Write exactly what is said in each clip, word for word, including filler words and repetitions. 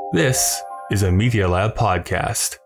This is a Media Lab podcast.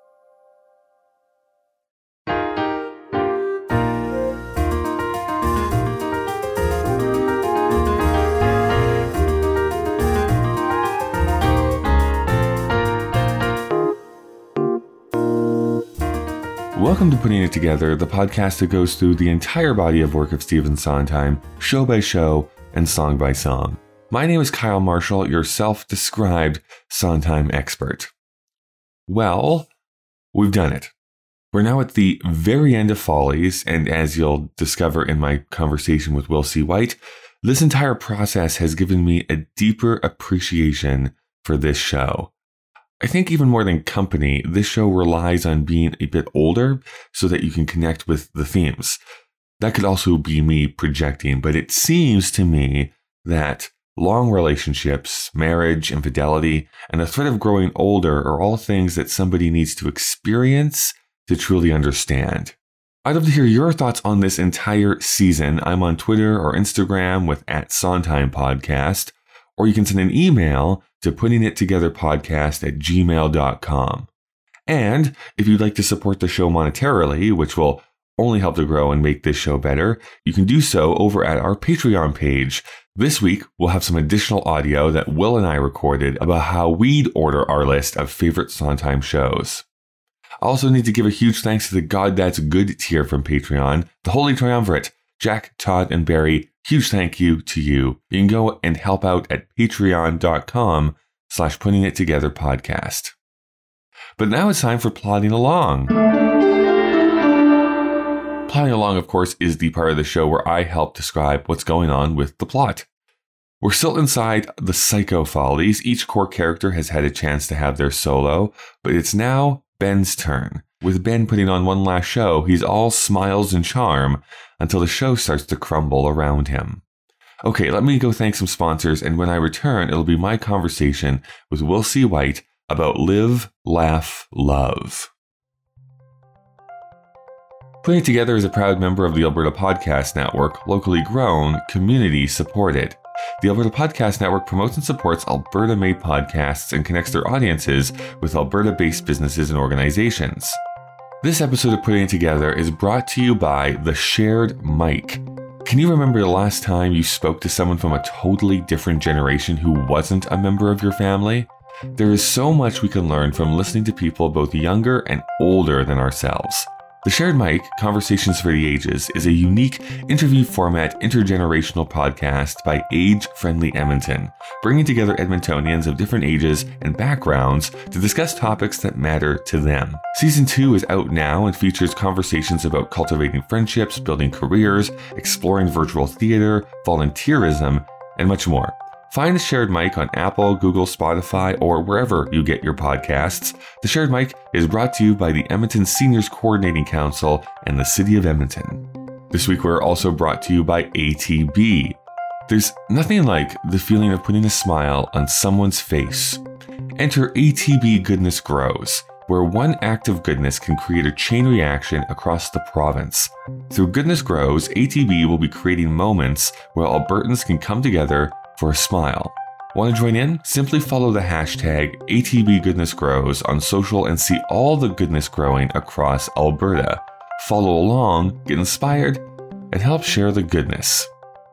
Welcome to Putting It Together, the podcast that goes through the entire body of work of Stephen Sondheim, show by show and song by song. My name is Kyle Marshall, your self-described Sondheim expert. Well, we've done it. We're now at the very end of Follies, and as you'll discover in my conversation with Will C. White, this entire process has given me a deeper appreciation for this show. I think even more than company, this show relies on being a bit older so that you can connect with the themes. That could also be me projecting, but it seems to me that long relationships, marriage, infidelity, and the threat of growing older are all things that somebody needs to experience to truly understand. I'd love to hear your thoughts on this entire season. I'm on Twitter or Instagram with at Sondheim Podcast, or you can send an email to puttingittogetherpodcast at gmail dot com. And if you'd like to support the show monetarily, which will only help to grow and make this show better, you can do so over at our Patreon page. This week, we'll have some additional audio that Will and I recorded about how we'd order our list of favorite Sondheim shows. I also need to give a huge thanks to the God That's Good tier from Patreon, the Holy Triumvirate, Jack, Todd, and Barry. Huge thank you to you. You can go and help out at patreon.com slash putting it together podcast. But now it's time for plodding along. Plodding along, of course, is the part of the show where I help describe what's going on with the plot. We're still inside the Psycho Follies. Each core character has had a chance to have their solo, but it's now Ben's turn. With Ben putting on one last show, he's all smiles and charm until the show starts to crumble around him. Okay, let me go thank some sponsors, and when I return, it'll be my conversation with Will C. White about Live, Laugh, Love. Putting It Together is a proud member of the Alberta Podcast Network, locally grown, community supported. The Alberta Podcast Network promotes and supports Alberta-made podcasts and connects their audiences with Alberta-based businesses and organizations. This episode of Putting It Together is brought to you by The Shared Mic. Can you remember the last time you spoke to someone from a totally different generation who wasn't a member of your family? There is so much we can learn from listening to people both younger and older than ourselves. The Shared Mic, Conversations for the Ages, is a unique interview format intergenerational podcast by Age Friendly Edmonton, bringing together Edmontonians of different ages and backgrounds to discuss topics that matter to them. Season two is out now and features conversations about cultivating friendships, building careers, exploring virtual theater, volunteerism, and much more. Find The Shared Mic on Apple, Google, Spotify, or wherever you get your podcasts. The Shared Mic is brought to you by the Edmonton Seniors Coordinating Council and the City of Edmonton. This week we're also brought to you by A T B. There's nothing like the feeling of putting a smile on someone's face. Enter A T B Goodness Grows, where one act of goodness can create a chain reaction across the province. Through Goodness Grows, A T B will be creating moments where Albertans can come together for a smile. Want to join in? Simply follow the hashtag A T B Goodness Grows on social and see all the goodness growing across Alberta. Follow along, get inspired, and help share the goodness.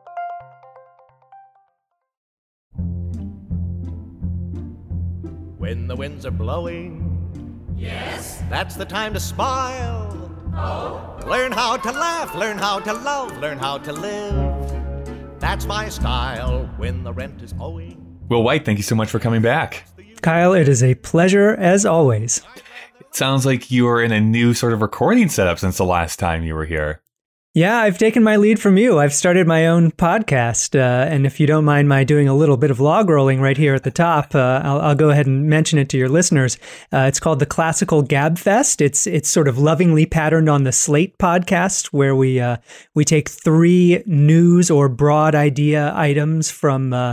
When the winds are blowing, yes, that's the time to smile. oh, Learn how to laugh, learn how to love, learn how to live. That's my style when the rent is owing. Will White, thank you so much for coming back. Kyle, it is a pleasure as always. It sounds like you are in a new sort of recording setup since the last time you were here. Yeah, I've taken my lead from you. I've started my own podcast. Uh, and if you don't mind my doing a little bit of log rolling right here at the top, uh, I'll, I'll go ahead and mention it to your listeners. Uh, it's called the Classical Gab Fest. It's it's sort of lovingly patterned on the Slate podcast, where we uh, we take three news or broad idea items from uh,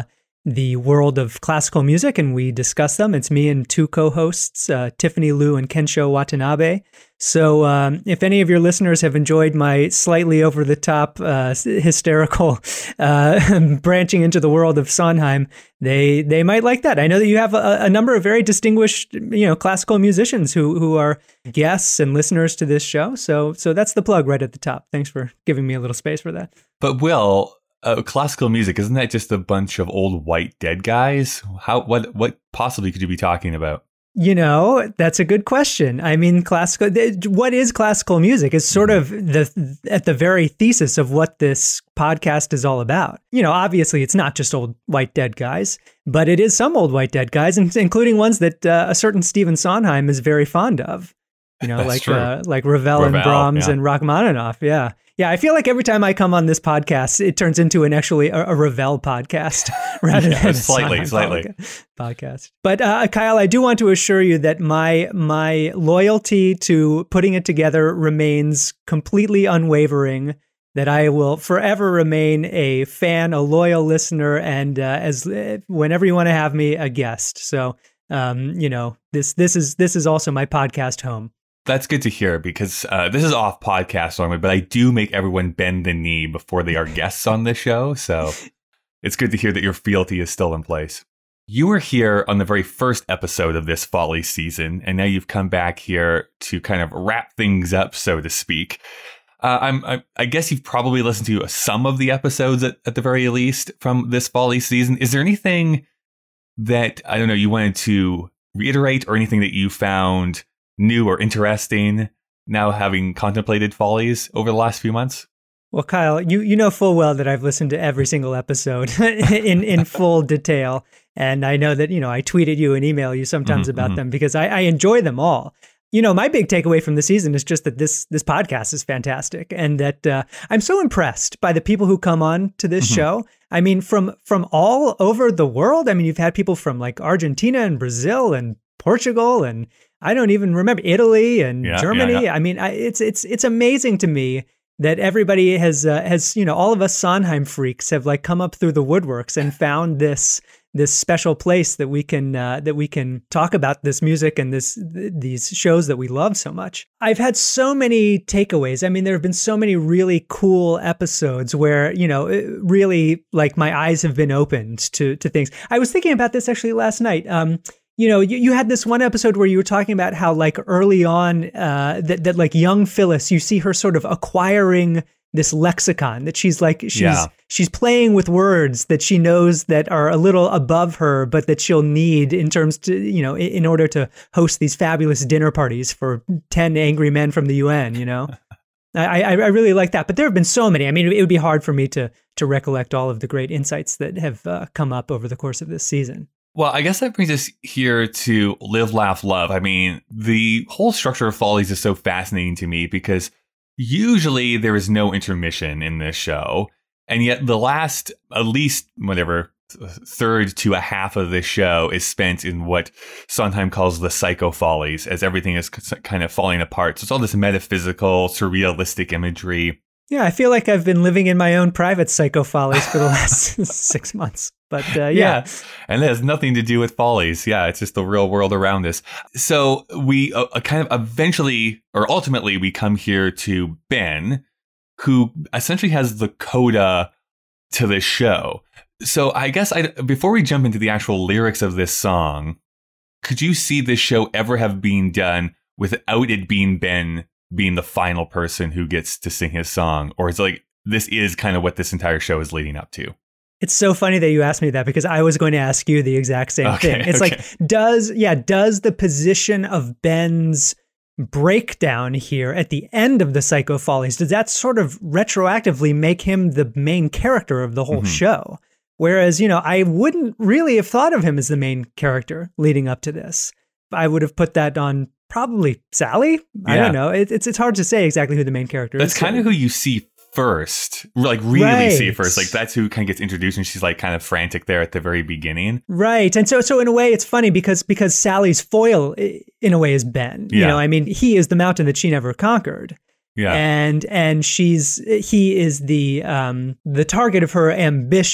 the world of classical music, and we discuss them. It's me and two co-hosts, uh, Tiffany Liu and Kensho Watanabe. So um, if any of your listeners have enjoyed my slightly over-the-top, uh, hysterical uh, branching into the world of Sondheim, they they might like that. I know that you have a, a number of very distinguished, you know, classical musicians who who are guests and listeners to this show. So so that's the plug right at the top. Thanks for giving me a little space for that. But Will, uh, classical music, isn't that just a bunch of old white dead guys? How what what possibly could you be talking about? You know, that's a good question. I mean, classical, what is classical music is sort of the at the very thesis of what this podcast is all about. You know, obviously it's not just old white dead guys, but it is some old white dead guys, including ones that uh, a certain Stephen Sondheim is very fond of. You know, like uh, like Ravel, Ravel and Brahms, yeah, and Rachmaninoff. Yeah. Yeah, I feel like every time I come on this podcast, it turns into an actually a, a Ravel podcast rather yeah, than a slightly, slightly podcast. But uh, Kyle, I do want to assure you that my my loyalty to putting it together remains completely unwavering. That I will forever remain a fan, a loyal listener, and uh, as uh, whenever you want to have me, a guest. So, um, you know, this this is this is also my podcast home. That's good to hear, because uh, this is off podcast normally, but I do make everyone bend the knee before they are guests on this show. So it's good to hear that your fealty is still in place. You were here on the very first episode of this Folly season, and now you've come back here to kind of wrap things up, so to speak. Uh, I'm, I, I guess you've probably listened to some of the episodes at, at the very least from this Folly season. Is there anything that, I don't know, you wanted to reiterate, or anything that you found new or interesting now having contemplated Follies over the last few months? Well, Kyle, you you know full well that I've listened to every single episode in, in full detail. And I know that, you know, I tweeted you and email you sometimes mm-hmm, about mm-hmm. them because I, I enjoy them all. You know, my big takeaway from the season is just that this this podcast is fantastic, and that uh, I'm so impressed by the people who come on to this mm-hmm. show. I mean, from from all over the world. I mean, you've had people from like Argentina and Brazil and Portugal, and I don't even remember Italy and yeah, Germany. Yeah, yeah. I mean, I, it's it's it's amazing to me that everybody has uh, has you know, all of us Sondheim freaks have like come up through the woodworks and found this this special place that we can uh, that we can talk about this music and this th- these shows that we love so much. I've had so many takeaways. I mean, there have been so many really cool episodes where, you know, really like my eyes have been opened to to things. I was thinking about this actually last night. Um, You know, you, you had this one episode where you were talking about how like early on uh, that, that like young Phyllis, you see her sort of acquiring this lexicon, that she's like, she's, yeah. she's playing with words that she knows that are a little above her, but that she'll need in terms to, you know, in, in order to host these fabulous dinner parties for ten angry men from the U N, you know? I, I, I really like that. But there have been so many. I mean, it would be hard for me to, to recollect all of the great insights that have uh, come up over the course of this season. Well, I guess that brings us here to Live, Laugh, Love. I mean, the whole structure of Follies is so fascinating to me because usually there is no intermission in this show. And yet the last, at least, whatever, third to a half of this show is spent in what Sondheim calls the psycho-follies, as everything is kind of falling apart. So it's all this metaphysical, surrealistic imagery. Yeah, I feel like I've been living in my own private psycho-follies for the last six months. But uh, yeah. yeah, and it has nothing to do with Follies. Yeah, it's just the real world around us. So we uh, kind of eventually, or ultimately, we come here to Ben, who essentially has the coda to this show. So I guess I, before we jump into the actual lyrics of this song, could you see this show ever have been done without it being Ben being the final person who gets to sing his song? Or is it like, this is kind of what this entire show is leading up to? It's so funny that you asked me that, because I was going to ask you the exact same okay, thing. It's okay. like, does, yeah, does the position of Ben's breakdown here at the end of the Psycho Follies, does that sort of retroactively make him the main character of the whole mm-hmm. show? Whereas, you know, I wouldn't really have thought of him as the main character leading up to this. I would have put that on probably Sally. I yeah. don't know. It, it's it's hard to say exactly who the main character that's is. That's kind of who you see first, like really right. see first. Like that's who kind of gets introduced, and she's like kind of frantic there at the very beginning. Right. And so so in a way it's funny because because Sally's foil in a way is Ben. Yeah. You know, I mean, he is the mountain that she never conquered. Yeah. And and she's he is the um the target of her ambition.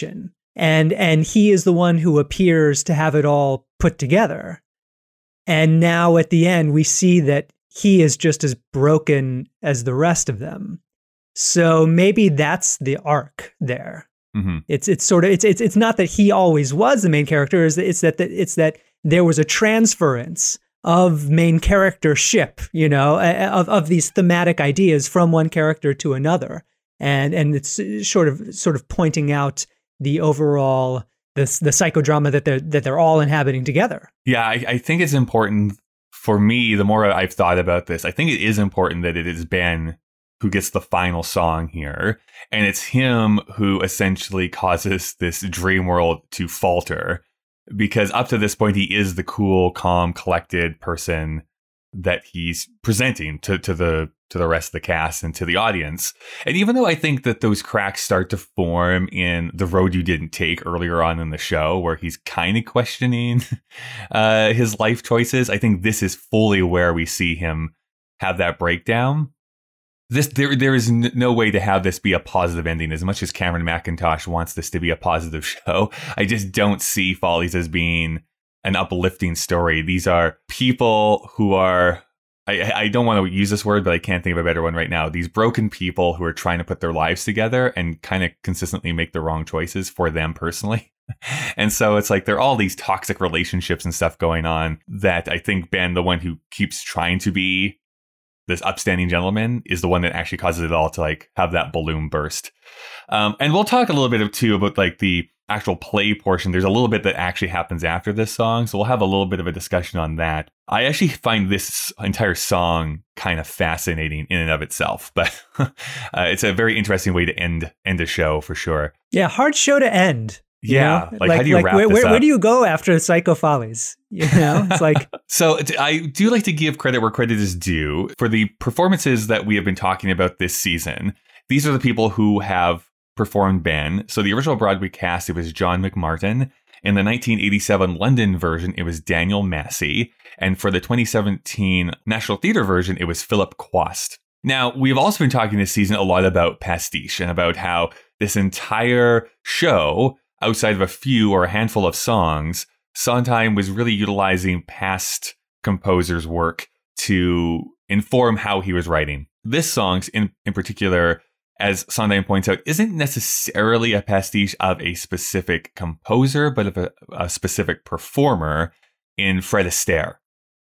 And and he is the one who appears to have it all put together. And now at the end, we see that he is just as broken as the rest of them. So maybe that's the arc there. Mm-hmm. It's it's sort of it's it's it's not that he always was the main character. It's it's that it's that there was a transference of main charactership, you know, of of these thematic ideas from one character to another, and and it's sort of sort of pointing out the overall the the psychodrama that they're that they're all inhabiting together. Yeah, I, I think it's important for me. The more I've thought about this, I think it is important that it is Ben who gets the final song here. And it's him who essentially causes this dream world to falter. Because up to this point, he is the cool, calm, collected person that he's presenting to, to the to the rest of the cast and to the audience. And even though I think that those cracks start to form in The Road You Didn't Take earlier on in the show, where he's kind of questioning uh, his life choices, I think this is fully where we see him have that breakdown. This there there is n- no way to have this be a positive ending. As much as Cameron McIntosh wants this to be a positive show, I just don't see Follies as being an uplifting story. These are people who are, I, I don't want to use this word, but I can't think of a better one right now. These broken people who are trying to put their lives together and kind of consistently make the wrong choices for them personally. And so it's like there are all these toxic relationships and stuff going on that I think Ben, the one who keeps trying to be this upstanding gentleman, is the one that actually causes it all to like have that balloon burst. Um, and we'll talk a little bit of too about like the actual play portion. There's a little bit that actually happens after this song, so we'll have a little bit of a discussion on that. I actually find this entire song kind of fascinating in and of itself, but uh, it's a very interesting way to end end a show for sure. Yeah, hard show to end. Yeah, you know? like, like how do you like, wrap where, this where, up? where do you go after Psycho Follies? You know, it's like so. I do like to give credit where credit is due for the performances that we have been talking about this season. These are the people who have performed Ben. So the original Broadway cast, it was John McMartin. In the nineteen eighty-seven London version, it was Daniel Massey, and for the twenty seventeen National Theatre version, it was Philip Quast. Now, we've also been talking this season a lot about pastiche and about how this entire show, outside of a few or a handful of songs, Sondheim was really utilizing past composers' work to inform how he was writing. This song, in, in particular, as Sondheim points out, isn't necessarily a pastiche of a specific composer, but of a, a specific performer in Fred Astaire.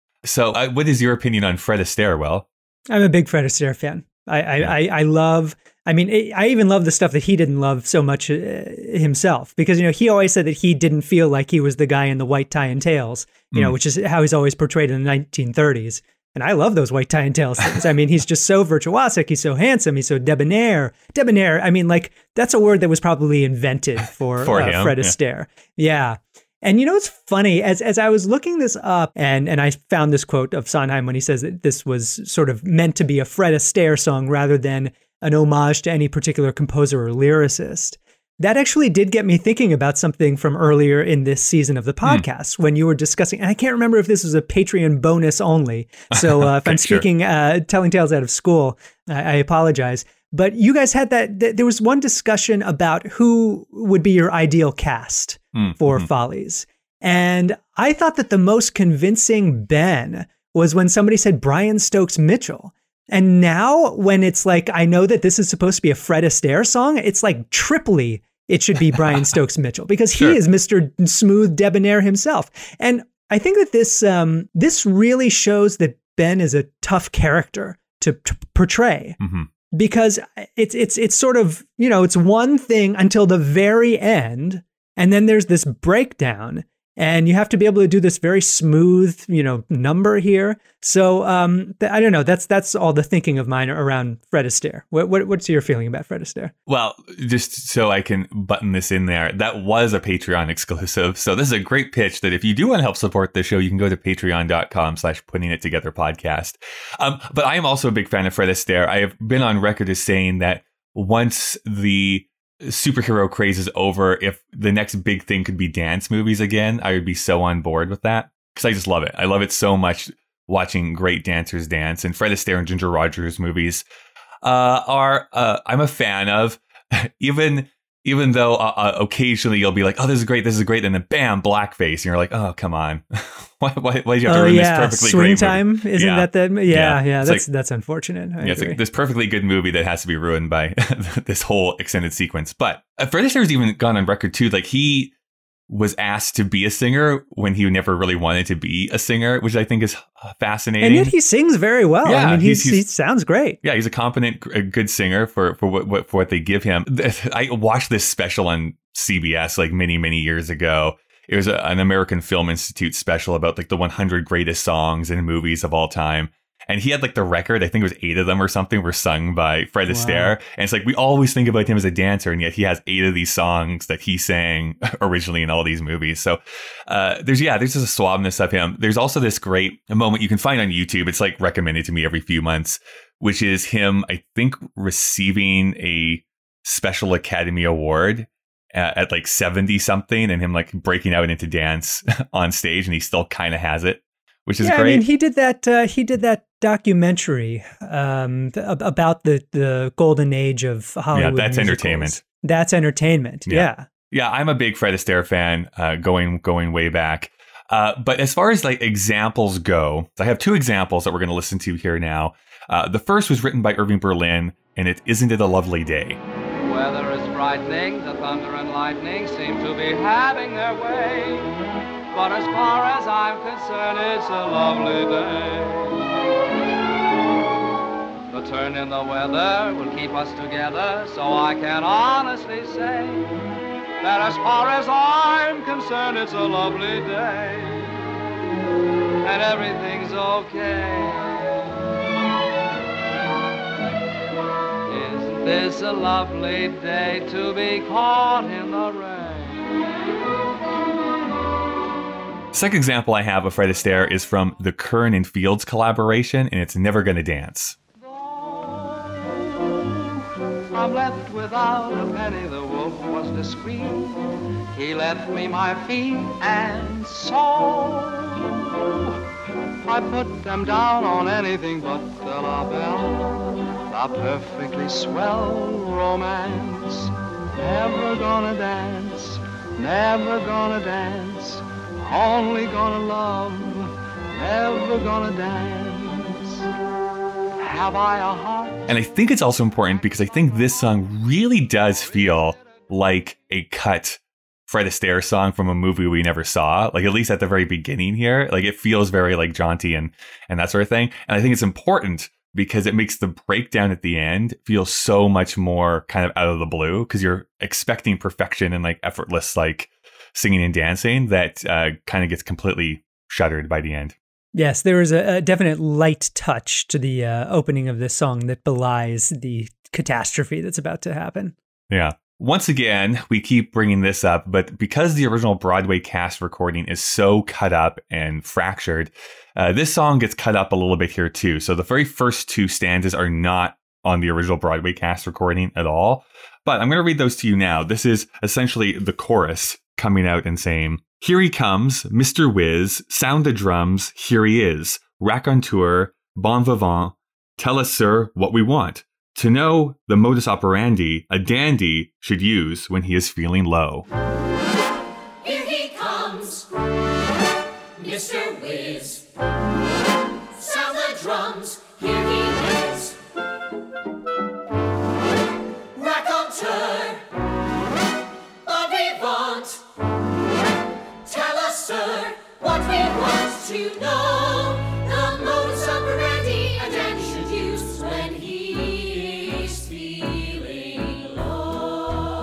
So uh, what is your opinion on Fred Astaire, Will? I'm a big Fred Astaire fan. I, I, yeah. I, I love, I mean, I even love the stuff that he didn't love so much uh, himself, because, you know, he always said that he didn't feel like he was the guy in the white tie and tails, you mm. know, which is how he's always portrayed in the nineteen thirties. And I love those white tie and tails things. I mean, he's just so virtuosic. He's so handsome. He's so debonair. Debonair. I mean, like, that's a word that was probably invented for, for uh, Fred Astaire. Yeah. yeah. And you know, it's funny, as as I was looking this up, and, and I found this quote of Sondheim when he says that this was sort of meant to be a Fred Astaire song rather than an homage to any particular composer or lyricist. That actually did get me thinking about something from earlier in this season of the podcast mm. when you were discussing, and I can't remember if this was a Patreon bonus only. So uh, if I'm speaking, sure. uh, telling tales out of school, I, I apologize. But you guys had that, th- there was one discussion about who would be your ideal cast mm, for mm-hmm. Follies. And I thought that the most convincing Ben was when somebody said Brian Stokes Mitchell. And now when it's like, I know that this is supposed to be a Fred Astaire song, it's like triply it should be Brian Stokes Mitchell, because he sure. is Mister Smooth Debonair himself. And I think that this um, this really shows that Ben is a tough character to, to portray. Mm-hmm. Because it's it's it's sort of, you know, it's one thing until the very end, and then there's this breakdown, and you have to be able to do this very smooth, you know, number here. So um, th- I don't know. That's that's all the thinking of mine around Fred Astaire. What, what what's your feeling about Fred Astaire? Well, just so I can button this in there, that was a Patreon exclusive. So this is a great pitch that if you do want to help support the show, you can go to patreon.com slash putting it together podcast. Um, but I am also a big fan of Fred Astaire. I have been on record as saying that once the superhero craze is over, if the next big thing could be dance movies again, I would be so on board with that, because I just love it. I love it so much, watching great dancers dance. And Fred Astaire and Ginger Rogers movies uh, are, uh, I'm a fan of. Even even though uh, uh, occasionally you'll be like, oh, this is great, this is great, and then bam, blackface, and you're like, oh, come on. why, why, why did you have to oh, ruin yeah. this perfectly Swing great time? movie? Isn't yeah. that the, yeah, yeah, yeah that's like, that's unfortunate. I yeah, it's agree. like this perfectly good movie that has to be ruined by this whole extended sequence. But uh, Fred Astaire's even gone on record too, like he was asked to be a singer when he never really wanted to be a singer, which I think is fascinating. And yet he sings very well. Yeah, I mean, he's, he's, he's, he sounds great. Yeah, he's a competent, a good singer for for what, what for what they give him. I watched this special on C B S like many many years ago. It was a, an American Film Institute special about like the one hundred greatest songs and movies of all time. And he had like the record, I think it was eight of them or something, were sung by Fred wow. Astaire. And it's like, we always think about him as a dancer, and yet he has eight of these songs that he sang originally in all these movies. So uh, there's, yeah, there's just a suaveness of him. There's also this great moment you can find on YouTube. It's like recommended to me every few months, which is him, I think, receiving a Special Academy Award at, at like seventy something, and him like breaking out into dance on stage, and he still kind of has it. Which is yeah, great. I mean, he did that. Uh, he did that documentary um, th- about the, the golden age of Hollywood. Yeah, that's musicals. entertainment. That's entertainment. Yeah. yeah, yeah. I'm a big Fred Astaire fan, uh, going going way back. Uh, but as far as like examples go, I have two examples that we're going to listen to here now. Uh, the first was written by Irving Berlin, and it Isn't It a Lovely Day? Weather is brightening, the thunder and lightning seem to be having their way. But as far as I'm concerned, it's a lovely day. The turn in the weather will keep us together, so I can honestly say that as far as I'm concerned, it's a lovely day. And everything's okay. Isn't this a lovely day to be caught in the rain? Second example I have of Fred Astaire is from the Kern and Fields collaboration, and it's Never Gonna Dance. I'm left without a penny, the wolf was discreet. He left me my feet and soul. I put them down on anything but the La Belle, a perfectly swell romance. Never gonna dance, never gonna dance. Only gonna love, never gonna dance. Have I a heart? And I think it's also important because I think this song really does feel like a cut Fred Astaire song from a movie we never saw. Like at least at the very beginning here, like it feels very like jaunty and and that sort of thing. And I think it's important because it makes the breakdown at the end feel so much more kind of out of the blue because you're expecting perfection and like effortless like singing and dancing that uh, kind of gets completely shuttered by the end. Yes, there is a, a definite light touch to the uh, opening of this song that belies the catastrophe that's about to happen. Yeah. Once again, we keep bringing this up, but because the original Broadway cast recording is so cut up and fractured, uh, this song gets cut up a little bit here too. So the very first two stanzas are not on the original Broadway cast recording at all. But I'm going to read those to you now. This is essentially the chorus coming out and saying, "Here he comes, Mister Whiz, sound the drums, here he is, raconteur, bon vivant, tell us, sir, what we want. To know the modus operandi a dandy should use when he is feeling low." Here he comes, Mister Whiz, sound the drums, here he is, raconteur, bon vivant, tell us, sir, what we want to know. The modus operandi a dandy should use when he is feeling low.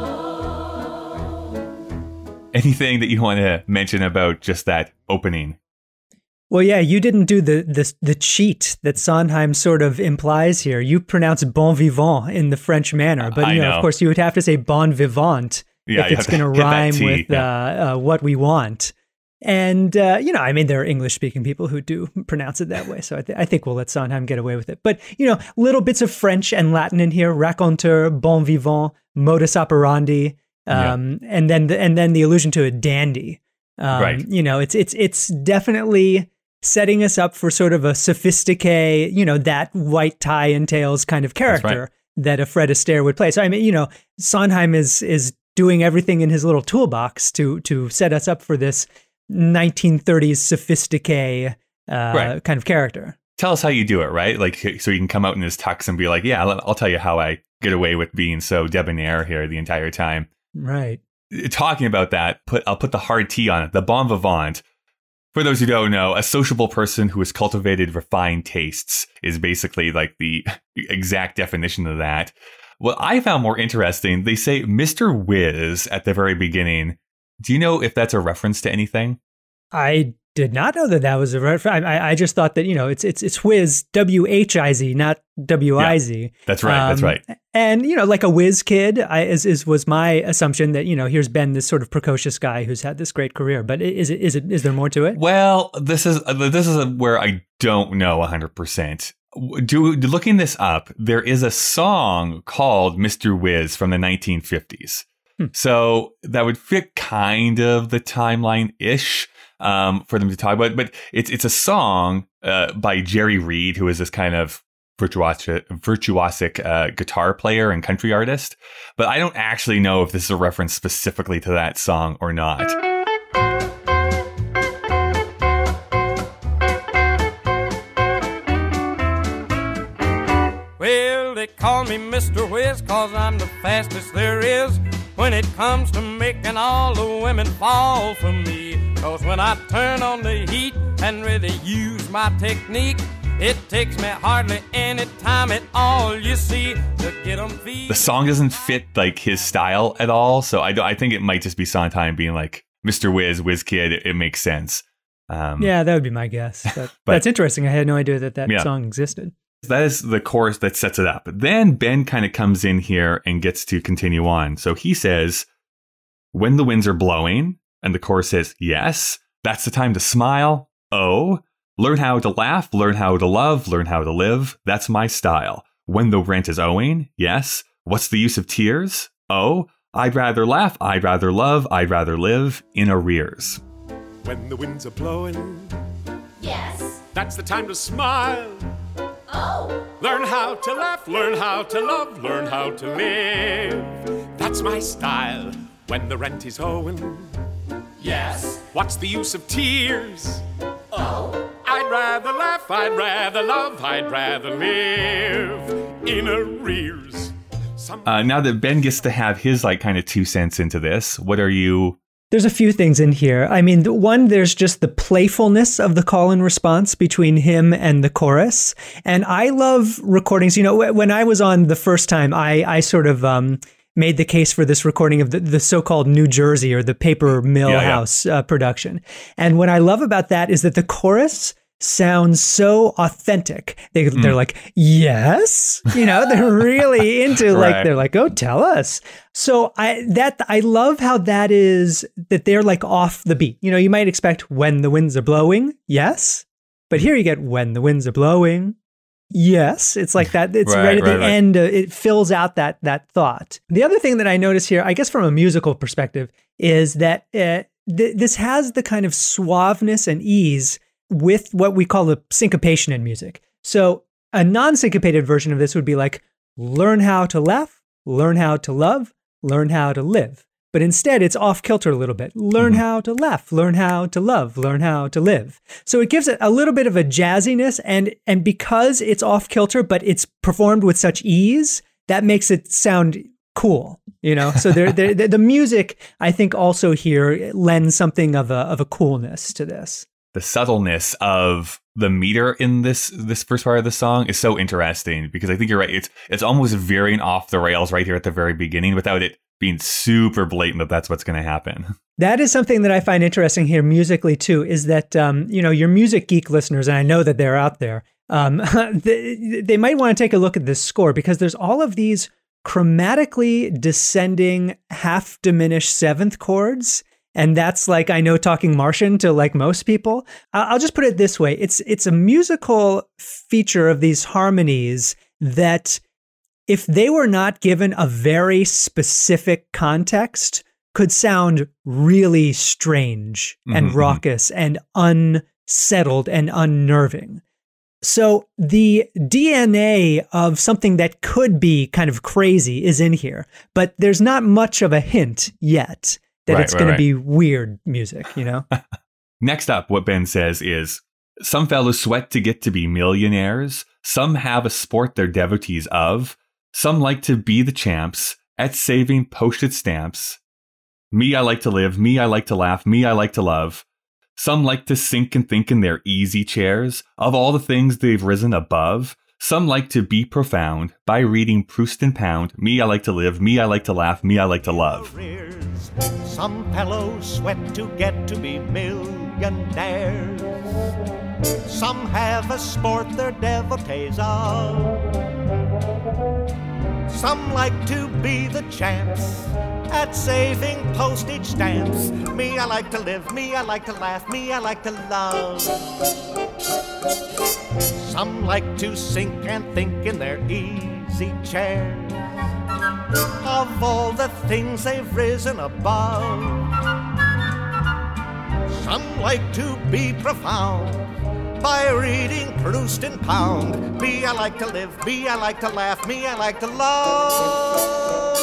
Anything that you want to mention about just that opening? Well, yeah, you didn't do the the the cheat that Sondheim sort of implies here. You pronounce bon vivant in the French manner, but you know, know. of course, you would have to say bon vivant Yeah, if you it's have to going to hit that rhyme T, with yeah. uh, uh, what we want. And, uh, you know, I mean, there are English-speaking people who do pronounce it that way, so I, th- I think we'll let Sondheim get away with it. But, you know, little bits of French and Latin in here, raconteur, bon vivant, modus operandi, um, yeah. and then the, and then the allusion to a dandy. Um, Right. You know, it's it's it's definitely setting us up for sort of a sophisticated, you know, that white tie entails kind of character right. that a Fred Astaire would play. So, I mean, you know, Sondheim is is doing everything in his little toolbox to to set us up for this nineteen thirties sophistiqué uh, Right. kind of character. Tell us how you do it, right? Like, so he can come out in his tux and be like, yeah, I'll I'll tell you how I get away with being so debonair here the entire time. Right. Talking about that, put I'll put the hard T on it. The bon vivant. For those who don't know, a sociable person who has cultivated refined tastes is basically like the exact definition of that. What I found more interesting, they say Mister Whiz at the very beginning. Do you know if that's a reference to anything? I did not know that that was a reference. I, I just thought that, you know, it's it's it's whiz, W H I Z, not W I Z. Yeah, that's right. That's Um, right. And, you know, like a whiz kid I, is, is was my assumption that, you know, here's Ben, this sort of precocious guy who's had this great career. But is it is it is there more to it? Well, this is this is where I don't know one hundred percent. Do looking this up, there is a song called Mister Whiz from the nineteen fifties. Hmm. So that would fit kind of the timeline ish. Um, for them to talk about, but it's it's a song uh, by Jerry Reed, who is this kind of virtuosic, virtuosic uh, guitar player and country artist. But I don't actually know if this is a reference specifically to that song or not. Well, they call me Mister Whiz, cause I'm the fastest there is. When it comes to making all the women fall for me. Cause when I turn on the heat and really use my technique, it takes me hardly any time at all, you see, to get them feet. The song doesn't fit like his style at all, so I, do, I think it might just be Sondheim being like, Mister Whiz, Whiz Kid, it, it makes sense. Um, Yeah, that would be my guess. That, but- that's interesting. I had no idea that that Yeah. song existed. That is the chorus that sets it up. But then Ben kind of comes in here and gets to continue on. So he says, when the winds are blowing, and the chorus says, yes, that's the time to smile. Oh, learn how to laugh, learn how to love, learn how to live. That's my style. When the rent is owing, yes, what's the use of tears? Oh, I'd rather laugh, I'd rather love, I'd rather live in arrears. When the winds are blowing, Yes. that's the time to smile. Oh. Learn how to laugh, learn how to love, learn how to live. That's my style. When the rent is owing, Yes. what's the use of tears? Oh. I'd rather laugh, I'd rather love, I'd rather live in arrears. Some- Uh, now that Ben gets to have his like kind of two cents into this, what are you? There's a few things in here. I mean, the one, there's just the playfulness of the call and response between him and the chorus. And I love recordings. You know, wh- when I was on the first time, I, I sort of um, made the case for this recording of the, the so-called New Jersey or the Paper Mill Yeah, yeah. House uh, production. And what I love about that is that the chorus sounds so authentic. They, Mm. They're like, yes, you know, they're really into like, Right. they're like, oh, tell us. So I, that, I love how that is, that they're like off the beat. You know, you might expect when the winds are blowing. Yes. But here you get when the winds are blowing. Yes. It's like that. It's Right, right, at right, the right. end. Uh, it fills out that, that thought. The other thing that I notice here, I guess from a musical perspective, is that uh, th- this has the kind of suaveness and ease with what we call the syncopation in music. So a non-syncopated version of this would be like, learn how to laugh, learn how to love, learn how to live. But instead, it's off kilter a little bit. Learn Mm-hmm. how to laugh, learn how to love, learn how to live. So it gives it a little bit of a jazziness, and and because it's off kilter, but it's performed with such ease, that makes it sound cool. You know, so there, there, the, the music, I think, also here lends something of a of a coolness to this. The subtleness of the meter in this this first part of the song is so interesting because I think you're right. It's it's almost veering off the rails right here at the very beginning without it being super blatant that that's what's going to happen. That is something that I find interesting here musically too, is that, um, you know, your music geek listeners, and I know that they're out there, um, they, they might want to take a look at this score because there's all of these chromatically descending half diminished seventh chords. And that's like, I know, talking Martian to like most people. I- I'll just put it this way. It's, it's a musical feature of these harmonies that if they were not given a very specific context, could sound really strange and Mhm, raucous and unsettled and unnerving. So the D N A of something that could be kind of crazy is in here, but there's not much of a hint yet that Right, it's right, going right. to be weird music, you know? Next up, what Ben says is, some fellows sweat to get to be millionaires. Some have a sport they're devotees of. Some like to be the champs at saving postage stamps. Me, I like to live. Me, I like to laugh. Me, I like to love. Some like to sink and think in their easy chairs of all the things they've risen above. Some like to be profound by reading Proust and Pound. Me, I like to live. Me, I like to laugh. Me, I like to love. Careers. Some fellows sweat to get to be millionaires. Some have a sport they're devotees of. Some like to be the champs at saving postage stamps. Me, I like to live. Me, I like to laugh. Me, I like to love. Some like to sink and think in their easy chairs of all the things they've risen above. Some like to be profound by reading Proust and Pound. Me, I like to live. Me, I like to laugh. Me, I like to love.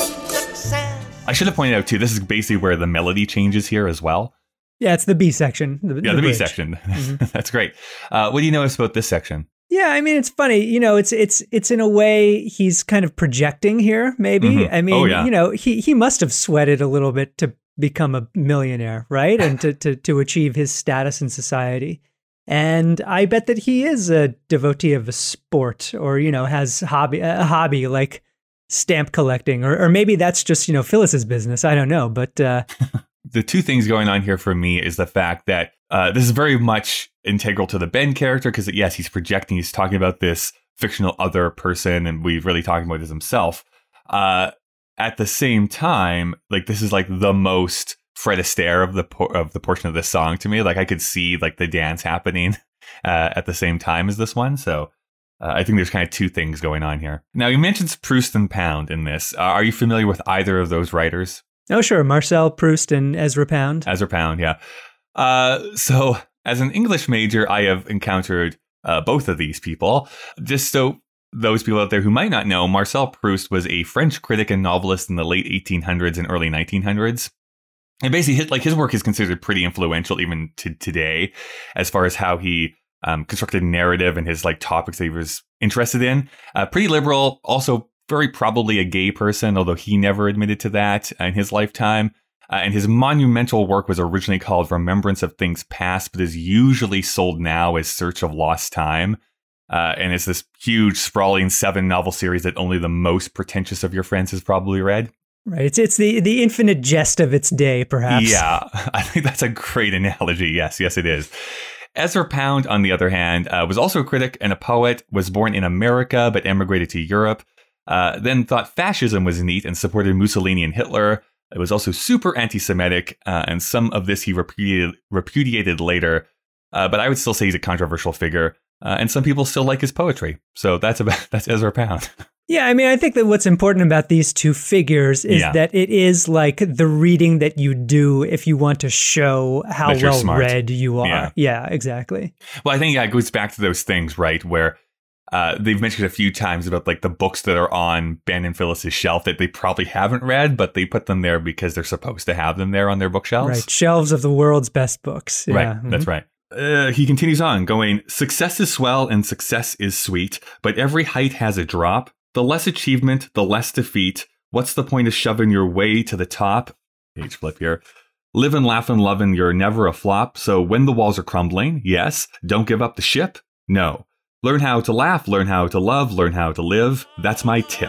Success. I should have pointed out, too, this is basically where the melody changes here as well. Yeah, it's the B section. The, Yeah, the, B bridge. section. That's great. Uh, what do you notice about this section? Yeah, I mean, it's funny. You know, it's it's it's in a way he's kind of projecting here. Maybe. Mhm. I mean, Oh, yeah. you know, he he must have sweated a little bit to become a millionaire, right? And to to to achieve his status in society. And I bet that he is a devotee of a sport, or you know, has hobby a hobby like stamp collecting, or or maybe that's just you know Phyllis's business. I don't know, but. Uh, The two things going on here for me is the fact that uh, this is very much integral to the Ben character, because yes, he's projecting, he's talking about this fictional other person, and we're really talking about this himself. Uh, at the same time, like this is like the most Fred Astaire of the por- of the portion of this song to me. Like I could see like the dance happening uh, at the same time as this one. So uh, I think there's kind of two things going on here. Now, he mentions Proust and Pound in this. Uh, are you familiar with either of those writers? oh, sure, Marcel Proust and Ezra Pound. Ezra Pound, yeah. Uh, so, as an English major, I have encountered uh, both of these people. Just so those people out there who might not know, Marcel Proust was a French critic and novelist in the late eighteen hundreds and early nineteen hundreds. And basically, his, like his work is considered pretty influential even to today, as far as how he um, constructed narrative and his like topics that he was interested in. Uh, pretty liberal, also very probably a gay person, although he never admitted to that in his lifetime. Uh, and his monumental work was originally called Remembrance of Things Past, but is usually sold now as Search of Lost Time. Uh, and it's this huge, sprawling seven novel series that only the most pretentious of your friends has probably read. Right. It's it's the the infinite jest of its day, perhaps. Yeah, I think that's a great analogy. Yes, yes, it is. Ezra Pound, on the other hand, uh, was also a critic and a poet, was born in America but emigrated to Europe. Uh, then thought fascism was neat and supported Mussolini and Hitler. It was also super anti-Semitic, uh, and some of this he repudiated, repudiated later. Uh, but I would still say he's a controversial figure, uh, and some people still like his poetry. So that's about that's Ezra Pound. Yeah, I mean, I think that what's important about these two figures is Yeah. that it is like the reading that you do if you want to show how That you're well smart. read you are. Yeah. Yeah, exactly. Well, I think yeah, it goes back to those things, right, where uh, they've mentioned a few times about like the books that are on Ben and Phyllis's shelf that they probably haven't read, but they put them there because they're supposed to have them there on their bookshelves. Right. Shelves of the world's best books. Yeah. Right, that's Mhm. right. Uh, he continues on, going, success is swell and success is sweet, but every height has a drop. The less achievement, the less defeat. What's the point of shoving your way to the top? Page flip here. Live and laugh and love and you're never a flop. So when the walls are crumbling, yes. Don't give up the ship. No. Learn how to laugh, learn how to love, learn how to live. That's my tip.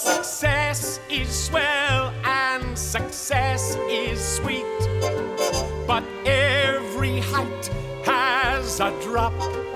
Success is swell and success is sweet, but every height has a drop.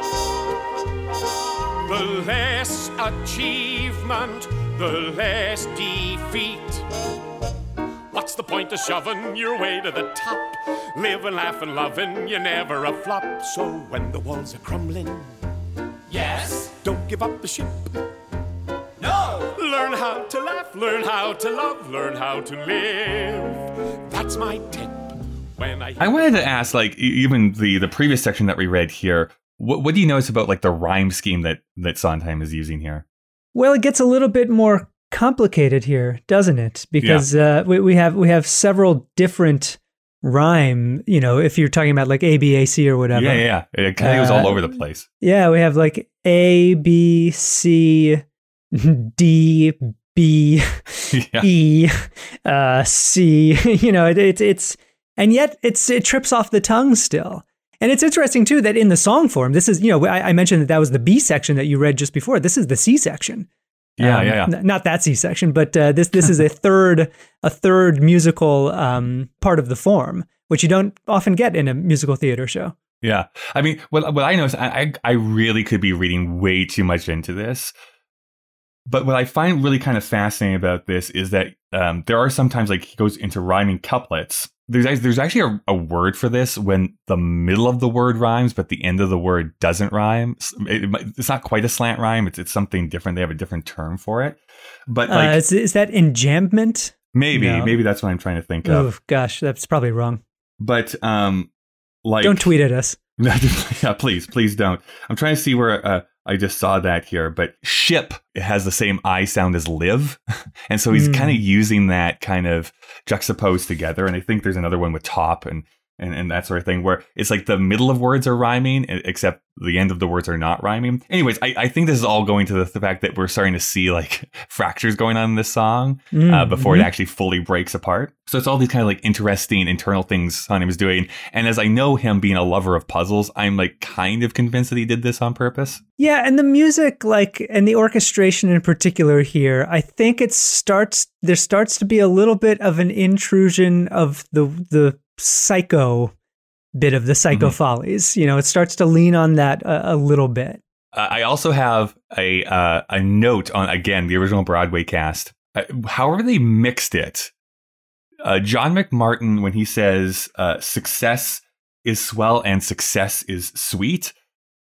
The less achievement, the less defeat. What's the point of shoving your way to the top? Live and laugh and love and you're never a flop. So when the walls are crumbling, Yes. don't give up the ship. No. Learn how to laugh, learn how to love, learn how to live. That's my tip. When I I wanted to ask, like, e- even the, the previous section that we read here, What, what do you notice about like the rhyme scheme that that Sondheim is using here? Well, it gets a little bit more complicated here, doesn't it? Because yeah. uh, we, we have we have several different rhyme. You know, if you're talking about like A, B, A, C or whatever. Yeah, yeah, yeah. It kind of uh, goes all over the place. Yeah, we have like A, B, C, D, B, yeah. E, uh, C. You know, it, it, it's and yet it's it trips off the tongue still. And it's interesting, too, that in the song form, this is, you know, I, I mentioned that that was the B section that you read just before. This is the C section. Yeah, um, yeah, yeah. N- not that C section, but uh, this this is a third a third musical um, part of the form, which you don't often get in a musical theater show. Yeah. I mean, what, what I noticed, I, I I really could be reading way too much into this. But what I find really kind of fascinating about this is that um, there are sometimes like he goes into rhyming couplets. There's there's actually a, a word for this when the middle of the word rhymes, but the end of the word doesn't rhyme. It, it's not quite a slant rhyme. It's it's something different. They have a different term for it. But like, uh, is, is that enjambment? Maybe no. maybe that's what I'm trying to think of. Oh gosh, that's probably wrong. But um, like don't tweet at us. Yeah, please, please don't. I'm trying to see where uh, I just saw that here, but ship, it has the same I sound as live. And so he's mm. kind of using that kind of juxtaposed together. And I think there's another one with top and, and, and that sort of thing where it's like the middle of words are rhyming, except the end of the words are not rhyming. Anyways, I, I think this is all going to the, the fact that we're starting to see like fractures going on in this song mm. uh, before mm-hmm. it actually fully breaks apart. So it's all these kind of like interesting internal things Sondheim is doing. And as I know him being a lover of puzzles, I'm like kind of convinced that he did this on purpose. Yeah, and the music, like, and the orchestration in particular here, I think it starts, there starts to be a little bit of an intrusion of the the psycho bit of the Psycho mm-hmm. Follies. You know, it starts to lean on that a, a little bit. Uh, I also have a uh, a note on, again, the original Broadway cast. Uh, however they mixed it, uh, John McMartin, when he says uh, success is swell and success is sweet,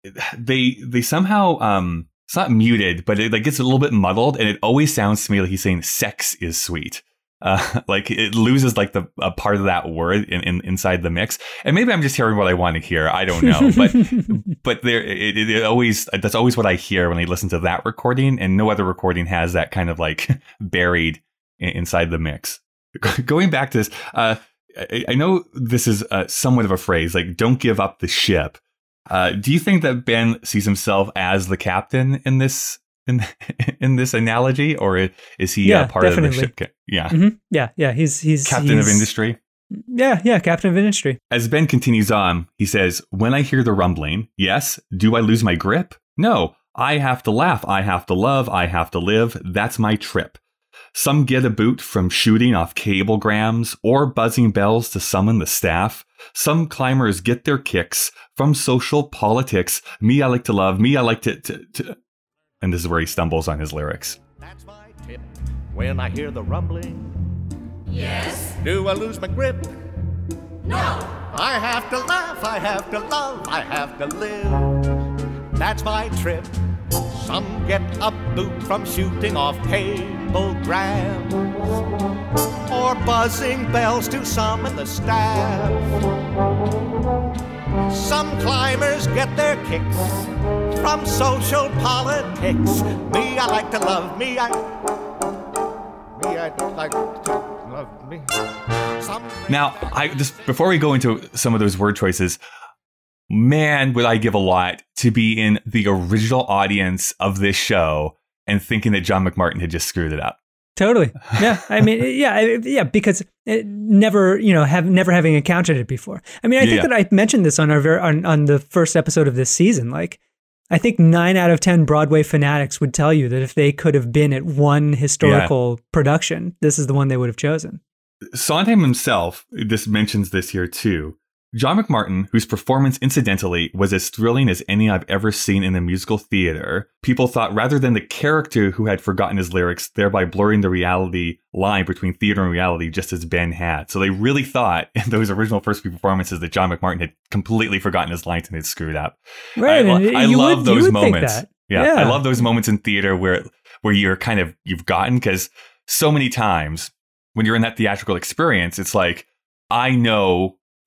they they somehow, um, it's not muted, but it like gets a little bit muddled, and it always sounds to me like he's saying sex is sweet. Uh, like it loses like the a part of that word in, in inside the mix, and maybe I'm just hearing what I want to hear. I don't know, but but there it, it, it always that's always what I hear when I listen to that recording, and no other recording has that kind of like buried in, inside the mix. Going back to this, uh, I, I know this is uh, somewhat of a phrase, like "don't give up the ship." Uh, do you think that Ben sees himself as the captain in this? In, in this analogy, or is he yeah, uh, part definitely. of the ship? Yeah, mm-hmm. yeah, yeah. He's he's captain he's, of industry. Yeah, yeah, captain of industry. As Ben continues on, he says, "When I hear the rumbling, yes, do I lose my grip? No, I have to laugh. I have to love. I have to live. That's my trip. Some get a boot from shooting off cablegrams or buzzing bells to summon the staff. Some climbers get their kicks from social politics. Me, I like to love. Me, I like to." to, to And this is where he stumbles on his lyrics. That's my tip. When I hear the rumbling, Yes. do I lose my grip? No. I have to laugh, I have to love, I have to live. That's my trip. Some get a boot from shooting off cablegrams or buzzing bells to summon the staff. Some climbers get their kicks from social politics. Me, I like to love. Me, I... Me, I don't like to love me. Some... Now, I just before we go into some of those word choices, man, would I give a lot to be in the original audience of this show and thinking that John McMartin had just screwed it up. Totally. Yeah. I mean, yeah, yeah, because it never, you know, have never having encountered it before. I mean, I think yeah. that I mentioned this on our ver- on on the first episode of this season. Like, I think nine out of ten Broadway fanatics would tell you that if they could have been at one historical yeah. production, this is the one they would have chosen. Sondheim himself, this mentions this here too. John McMartin, whose performance incidentally was as thrilling as any I've ever seen in a musical theater, people thought rather than the character who had forgotten his lyrics, thereby blurring the reality line between theater and reality just as Ben had. So they really thought in those original first few performances that John McMartin had completely forgotten his lines and had screwed up. Right. I, I love would, those moments. Yeah, yeah. I love those moments in theater where where you're kind of, you've gotten, because so many times when you're in that theatrical experience, it's like, I know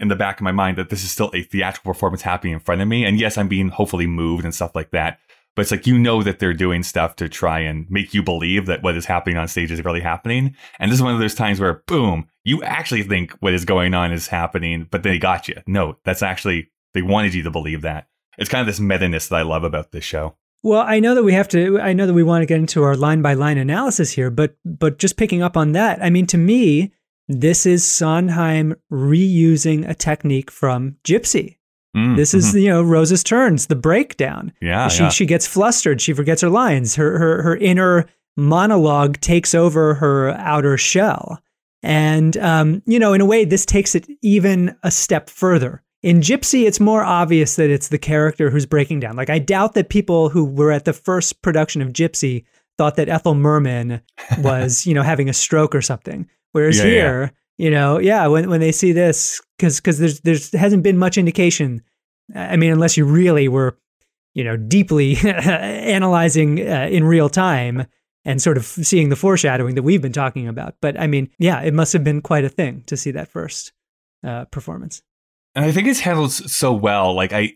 in the back of my mind that this is still a theatrical performance happening in front of me. And yes, I'm being hopefully moved and stuff like that. But it's like, you know that they're doing stuff to try and make you believe that what is happening on stage is really happening. And this is one of those times where, boom, you actually think what is going on is happening, but they got you. No, that's actually, they wanted you to believe that. It's kind of this meta-ness that I love about this show. Well, I know that we have to, I know that we want to get into our line by line analysis here, but, but just picking up on that, I mean, to me, this is Sondheim reusing a technique from Gypsy. Mm, this is, mm-hmm. you know, Rose's Turns, the breakdown. Yeah, she yeah. she gets flustered. She forgets her lines. Her her her inner monologue takes over her outer shell. And, um, you know, in a way, this takes it even a step further. In Gypsy, it's more obvious that it's the character who's breaking down. Like, I doubt that people who were at the first production of Gypsy thought that Ethel Merman was, you know, having a stroke or something. Whereas yeah, here... Yeah. You know, yeah, when when they see this, because because there's there's hasn't been much indication. I mean, unless you really were, you know, deeply analyzing uh, in real time and sort of seeing the foreshadowing that we've been talking about. But I mean, yeah, it must have been quite a thing to see that first uh, performance. And I think it's handled so well. Like I,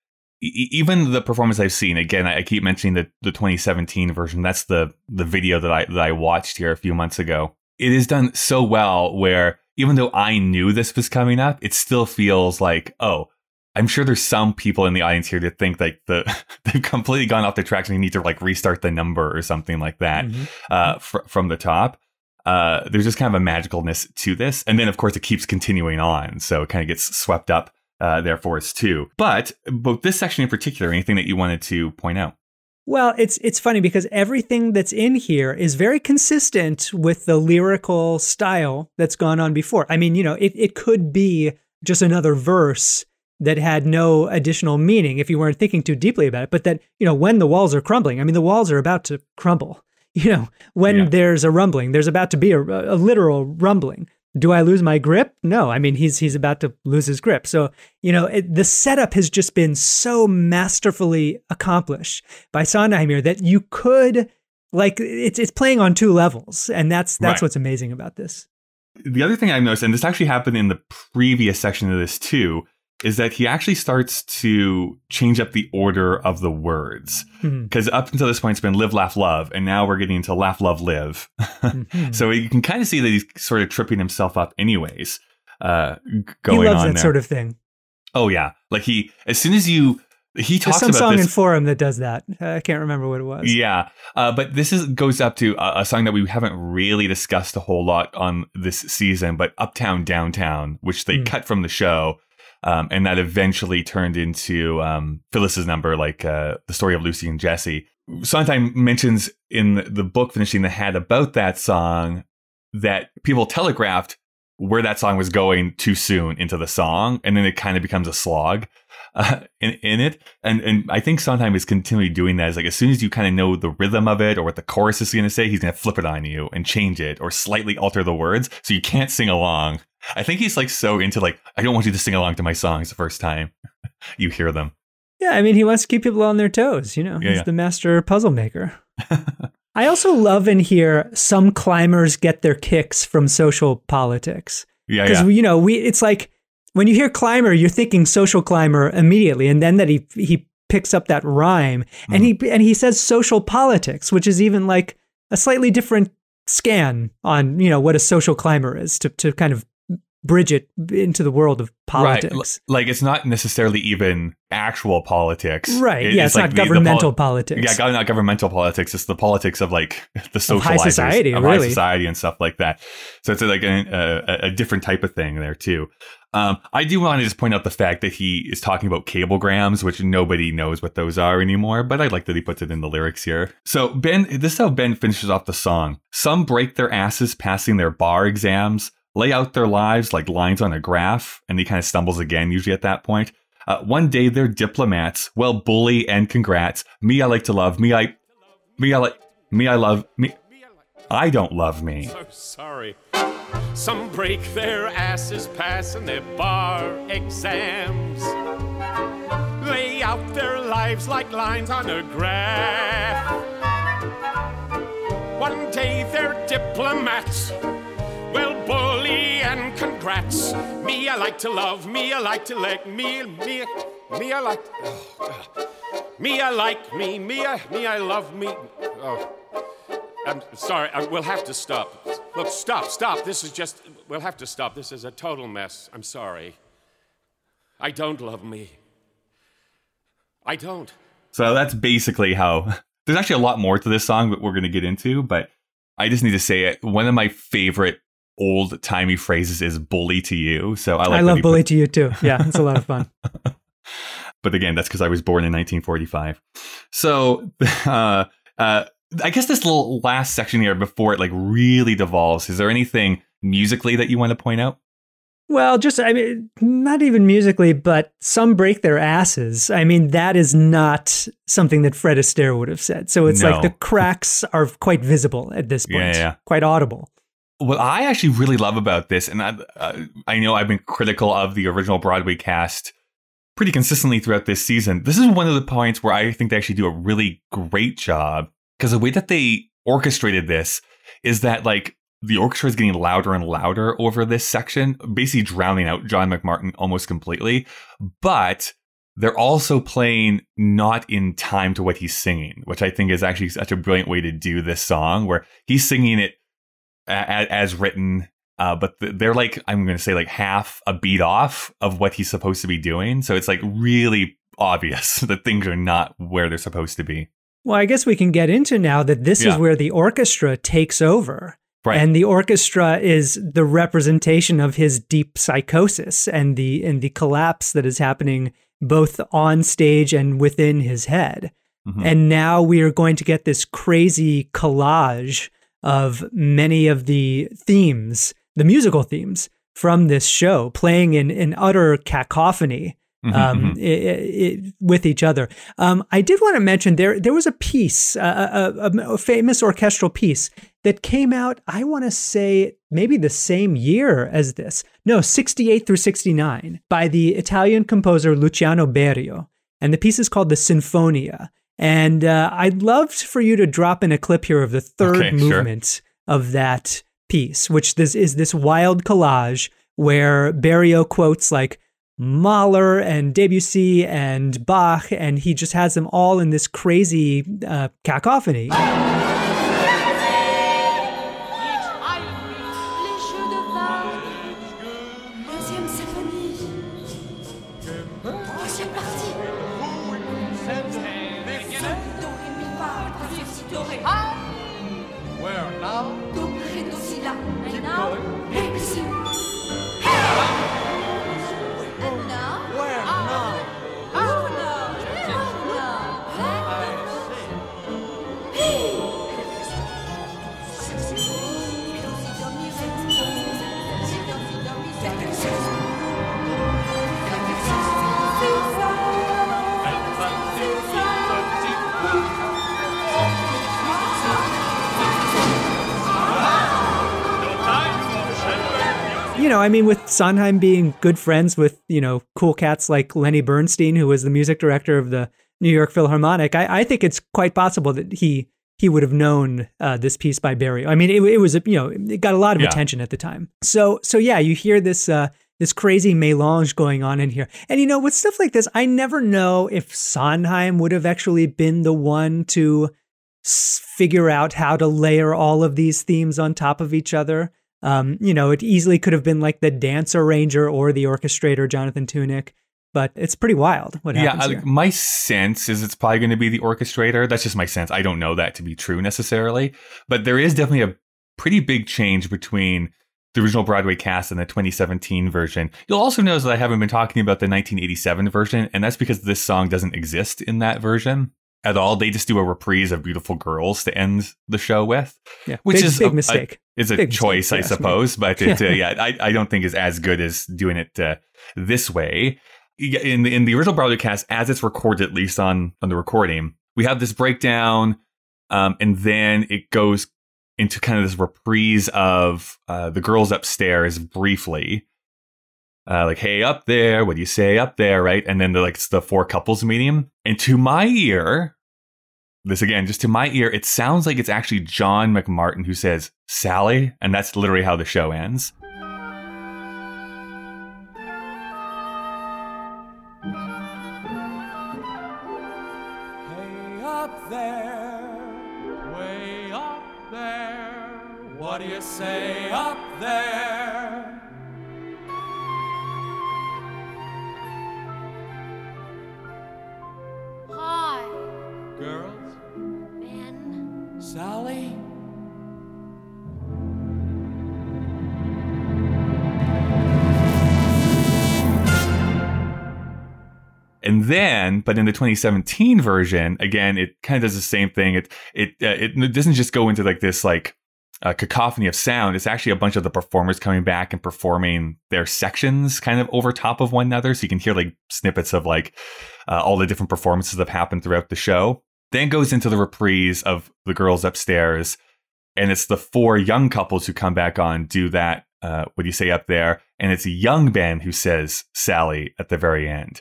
even the performance I've seen, again, I keep mentioning the the twenty seventeen version. That's the the video that I that I watched here a few months ago. It is done so well where even though I knew this was coming up, it still feels like, oh, I'm sure there's some people in the audience here that think like the they've completely gone off the tracks and you need to like restart the number or something like that mm-hmm. uh, fr- from the top. Uh, there's just kind of a magicalness to this. And then, of course, it keeps continuing on. So it kind of gets swept up uh, there for us, too. But both this section in particular, anything that you wanted to point out? Well, it's it's funny because everything that's in here is very consistent with the lyrical style that's gone on before. I mean, you know, it, it could be just another verse that had no additional meaning if you weren't thinking too deeply about it. But that, you know, when the walls are crumbling, I mean, the walls are about to crumble. You know, when yeah. there's a rumbling, there's about to be a, a literal rumbling. Do I lose my grip? No, I mean, he's he's about to lose his grip. So, you know, it, the setup has just been so masterfully accomplished by Sondheim here that you could, like, it's it's playing on two levels. And that's that's right. What's amazing about this. The other thing I've noticed, and this actually happened in the previous section of this too, is that he actually starts to change up the order of the words. Because mm-hmm. up until this point, it's been live, laugh, love. And now we're getting into laugh, love, live. mm-hmm. So you can kind of see that he's sort of tripping himself up anyways. Uh, going he loves on that there. sort of thing. Oh, yeah. Like he, as soon as you, he talks There's some about song this, in Forum that does that. I can't remember what it was. Yeah. Uh, but this is goes up to a, a song that we haven't really discussed a whole lot on this season, but Uptown, Downtown, which they mm. cut from the show. Um, and that eventually turned into um, Phyllis's number, like uh, the story of Lucy and Jesse. Sondheim mentions in the book Finishing the Hat about that song that people telegraphed where that song was going too soon into the song. And then it kind of becomes a slog uh, in, in it. And and I think Sondheim is continually doing that. Is like as soon as you kind of know the rhythm of it or what the chorus is going to say, he's going to flip it on you and change it or slightly alter the words so you can't sing along. I think he's like so into like, I don't want you to sing along to my songs the first time you hear them. Yeah, I mean, he wants to keep people on their toes, you know, yeah, he's yeah. the master puzzle maker. I also love in here, some climbers get their kicks from social politics. Yeah, Because, yeah. you know, we it's like when you hear climber, you're thinking social climber immediately. And then that he he picks up that rhyme and mm. he and he says social politics, which is even like a slightly different scan on, you know, what a social climber is to to kind of bridge it into the world of politics. Right. Like it's not necessarily even actual politics. Right. It, yeah. It's, It's like not the, governmental the poli- politics. Yeah. Not governmental politics. It's the politics of like the socializers of high society, of really. high society and stuff like that. So it's like a, a, a different type of thing there too. Um, I do want to just point out the fact that he is talking about cablegrams, which nobody knows what those are anymore, but I like that he puts it in the lyrics here. So Ben, this is how Ben finishes off the song. Some break their asses passing their bar exams, lay out their lives like lines on a graph, and he kind of stumbles again, usually at that point. Uh, one day they're diplomats. Well, bully and congrats. Me, I like to love. Me, I, me, I like. Me, I love. Me, I don't love me. So sorry. Some break their asses passing their bar exams. Lay out their lives like lines on a graph. One day they're diplomats. Well, bully and congrats. brats. Me, I like to love. Me, I like to like. Me, me, me, I like. Oh, God. Me, I like me. Me, I, me, I love me. Oh, I'm sorry. I, we'll have to stop. Look, stop, stop. This is just. We'll have to stop. This is a total mess. I'm sorry. I don't love me. I don't. So that's basically how. There's actually a lot more to this song that we're going to get into, but I just need to say it. One of my favorite old-timey phrases is bully to you. So I like I love bully put... to you too. Yeah, it's a lot of fun. But again, that's because I was born in nineteen forty-five. So uh, uh, I guess this little last section here before it like really devolves, is there anything musically that you want to point out? Well, just, I mean, not even musically, but some break their asses. I mean, that is not something that Fred Astaire would have said. So it's No. like the cracks are quite visible at this point, Yeah, yeah. quite audible. What I actually really love about this, and I, uh, I know I've been critical of the original Broadway cast pretty consistently throughout this season. This is one of the points where I think they actually do a really great job, because the way that they orchestrated this is that, like, the orchestra is getting louder and louder over this section, basically drowning out John McMartin almost completely. But they're also playing not in time to what he's singing, which I think is actually such a brilliant way to do this song, where he's singing it a- as written, uh, but they're like, I'm going to say like half a beat off of what he's supposed to be doing. So it's like really obvious that things are not where they're supposed to be. Well, I guess we can get into now that this Yeah. is where the orchestra takes over. Right. And the orchestra is the representation of his deep psychosis and the and the collapse that is happening both on stage and within his head. Mm-hmm. And now we are going to get this crazy collage of many of the themes, the musical themes from this show, playing in, in utter cacophony. Mm-hmm, Um, mm-hmm. it, it, with each other. Um, I did want to mention there there was a piece, uh, a, a, a famous orchestral piece that came out, I want to say maybe the same year as this. No, sixty-eight through sixty-nine, by the Italian composer Luciano Berio. And the piece is called the Sinfonia. And uh, I'd love for you to drop in a clip here of the third Okay, movement sure. of that piece, which this is this wild collage where Berio quotes like Mahler and Debussy and Bach, and he just has them all in this crazy uh, cacophony. Les jeux de Wagner, deuxième symphonie, deuxième partie. Do, ré, mi, fa, fa, sol, si, do, ré. Where now? Do, ré, do, si, la. And now, ré, si. And now, Where now? oh no, oh no. Hey. You know, I mean, with Sondheim being good friends with, you know, cool cats like Lenny Bernstein, who was the music director of the New York Philharmonic, I, I think it's quite possible that he he would have known uh, this piece by Berio. I mean, it, it was, you know, it got a lot of Yeah. attention at the time. So, so yeah, you hear this uh, this crazy mélange going on in here. And, you know, with stuff like this, I never know if Sondheim would have actually been the one to s- figure out how to layer all of these themes on top of each other. Um, you know, it easily could have been like the dance arranger or the orchestrator, Jonathan Tunick, but it's pretty wild what Yeah, happens I- here. my sense is it's probably going to be the orchestrator. That's just my sense. I don't know that to be true necessarily, but there is definitely a pretty big change between the original Broadway cast and the twenty seventeen version. You'll also notice that I haven't been talking about the nineteen eighty-seven version, and that's because this song doesn't exist in that version at all. They just do a reprise of Beautiful Girls to end the show with, Yeah, which big, is big a, mistake. A, is a Big choice, mistake, I if you ask me. suppose, but it, uh, yeah, I, I don't think is as good as doing it uh, this way. In the, in the original Broadway cast, as it's recorded, at least on, on the recording, we have this breakdown, um, and then it goes into kind of this reprise of uh, the girls upstairs briefly. Uh, like, hey, up there, what do you say up there, right? And then the, like, it's the four couples meeting. And to my ear, this again, just to my ear, it sounds like it's actually John McMartin who says, Sally, and that's literally how the show ends. there, way up there. What do you say up there? Hi, Girls? Ben. Sally? And then, but in the twenty seventeen version, again, it kind of does the same thing. It it uh, it doesn't just go into like this like uh, cacophony of sound. It's actually a bunch of the performers coming back and performing their sections kind of over top of one another, so you can hear like snippets of like uh, all the different performances that have happened throughout the show. Then goes into the reprise of The Girls Upstairs, and it's the four young couples who come back on do that. Uh, what do you say up there? And it's a young Ben who says Sally at the very end.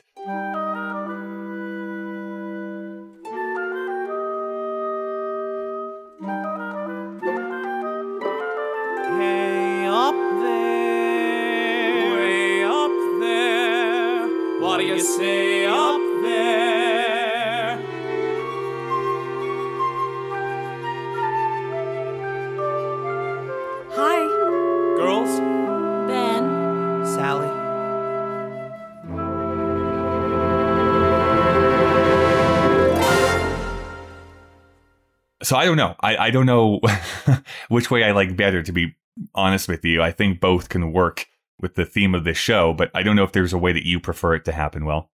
Hey, up there, way up there. What do you say up there? Hi, Girls? Ben. Sally? So I don't know. I, I don't know which way I like better, to be honest with you. I think both can work with the theme of this show, but I don't know if there's a way that you prefer it to happen, Will.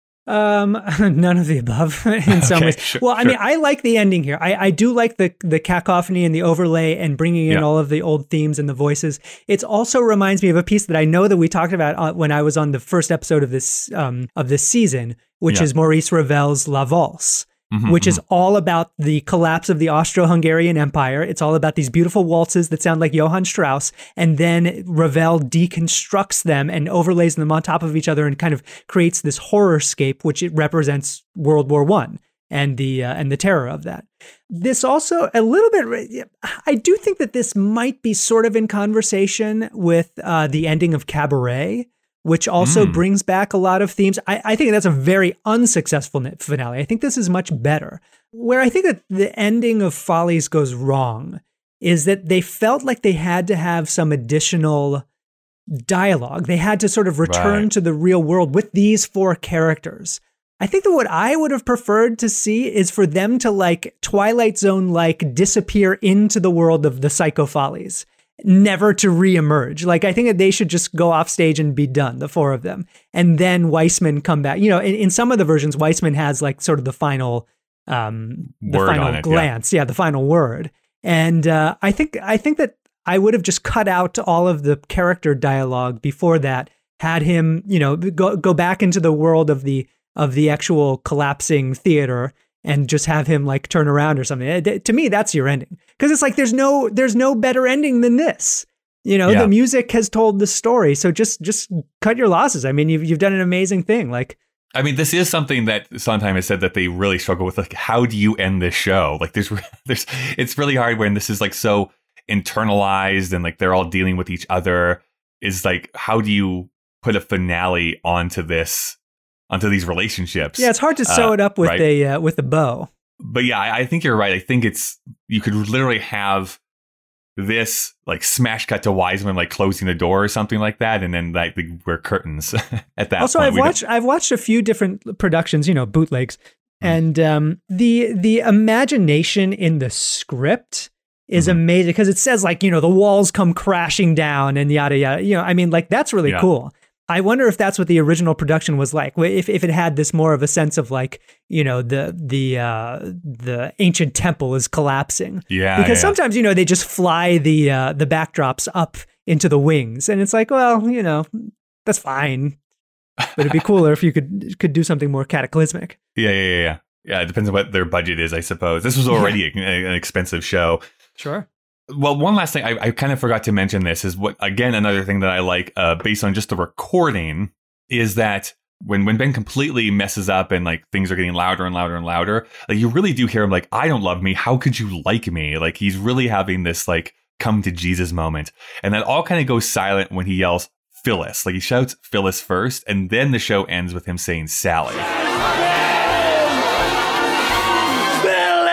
Um, none of the above in some Okay, ways. sure, well, I sure. mean, I like the ending here. I, I do like the the cacophony and the overlay and bringing in Yeah. all of the old themes and the voices. It also reminds me of a piece that I know that we talked about uh, when I was on the first episode of this um of this season, which Yeah. is Maurice Ravel's La Valse. Mhm, Which mhm. is all about the collapse of the Austro-Hungarian Empire. It's all about these beautiful waltzes that sound like Johann Strauss, and then Ravel deconstructs them and overlays them on top of each other and kind of creates this horrorscape, which it represents World War One and the uh, and the terror of that. This also a little bit. I do think that this might be sort of in conversation with uh, the ending of Cabaret, which also Mm. brings back a lot of themes. I, I think that's a very unsuccessful net finale. I think this is much better. Where I think that the ending of Follies goes wrong is that they felt like they had to have some additional dialogue. They had to sort of return Right. to the real world with these four characters. I think that what I would have preferred to see is for them to like Twilight Zone like disappear into the world of the Psycho Follies, never to reemerge. Like, I think that they should just go off stage and be done, the four of them. And then Weissman come back. You know, in, in some of the versions, Weissman has like sort of the final, um, the Word final on it, yeah. glance. Yeah. the final word. And uh, I think, I think that I would have just cut out all of the character dialogue before that, had him, you know, go, go back into the world of the, of the actual collapsing theater and just have him like turn around or something. It- to me, that's your ending. Because it's like there's no there's no better ending than this. You know, Yeah. the music has told the story. So just just cut your losses. I mean, you've you've done an amazing thing. Like, I mean, this is something that Sondheim has said that they really struggle with. Like, how do you end this show? Like, there's, there's, it's really hard when this is like so internalized and like they're all dealing with each other. Is like, how do you put a finale onto this, onto these relationships? yeah, it's hard to sew Uh, it up with right. a uh, with a bow. But yeah, I, I think you're right. I think it's, you could literally have this like smash cut to Wiseman like closing the door or something like that, and then like the, we're curtains at that Also, point. I've We don't- watched I've watched a few different productions, you know, bootlegs, Hmm. and um, the the imagination in the script is Mhm. amazing because it says like, you know, the walls come crashing down and yada yada. You know, I mean, like that's really Yeah. cool. I wonder if that's what the original production was like. Wh- If if it had this more of a sense of like, you know, the the uh, the ancient temple is collapsing. Yeah, Because yeah. sometimes, you know, they just fly the uh, the backdrops up into the wings, and it's like, well, you know, that's fine. But it'd be cooler if you could could do something more cataclysmic. Yeah, yeah, yeah, yeah. Yeah, it depends on what their budget is, I suppose. This was already a- an expensive show. Sure. Well, one last thing, I, I kind of forgot to mention this is what, again, another thing that I like uh, based on just the recording is that when, when Ben completely messes up and like things are getting louder and louder and louder, like you really do hear him like, I don't love me. How could you like me? Like he's really having this like come to Jesus moment. And that all kind of goes silent when he yells Phyllis. Like he shouts Phyllis first, and then the show ends with him saying Sally. Phyllis!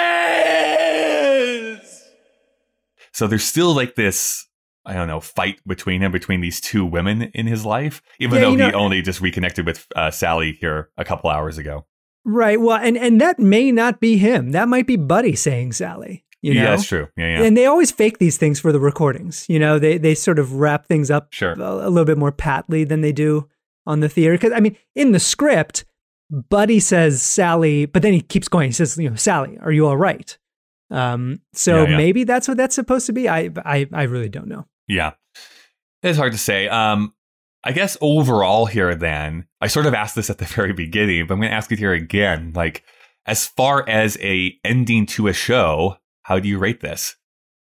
So there's still like this, I don't know, fight between him, between these two women in his life, even Yeah, though you know- he only just reconnected with uh, Sally here a couple hours ago. Right. Well, and, and that may not be him. That might be Buddy saying Sally. You know? Yeah, that's true. Yeah, yeah. And they always fake these things for the recordings. You know, they they sort of wrap things up Sure. a, a little bit more patly than they do on the theater. Because I mean, in the script, Buddy says Sally, but then he keeps going. He says, you know, Sally, are you all right? Um, so Yeah, yeah. maybe that's what that's supposed to be. I I I really don't know. Yeah. It's hard to say. Um, I guess overall here then, I sort of asked this at the very beginning, but I'm going to ask it here again. Like, as far as a ending to a show, how do you rate this?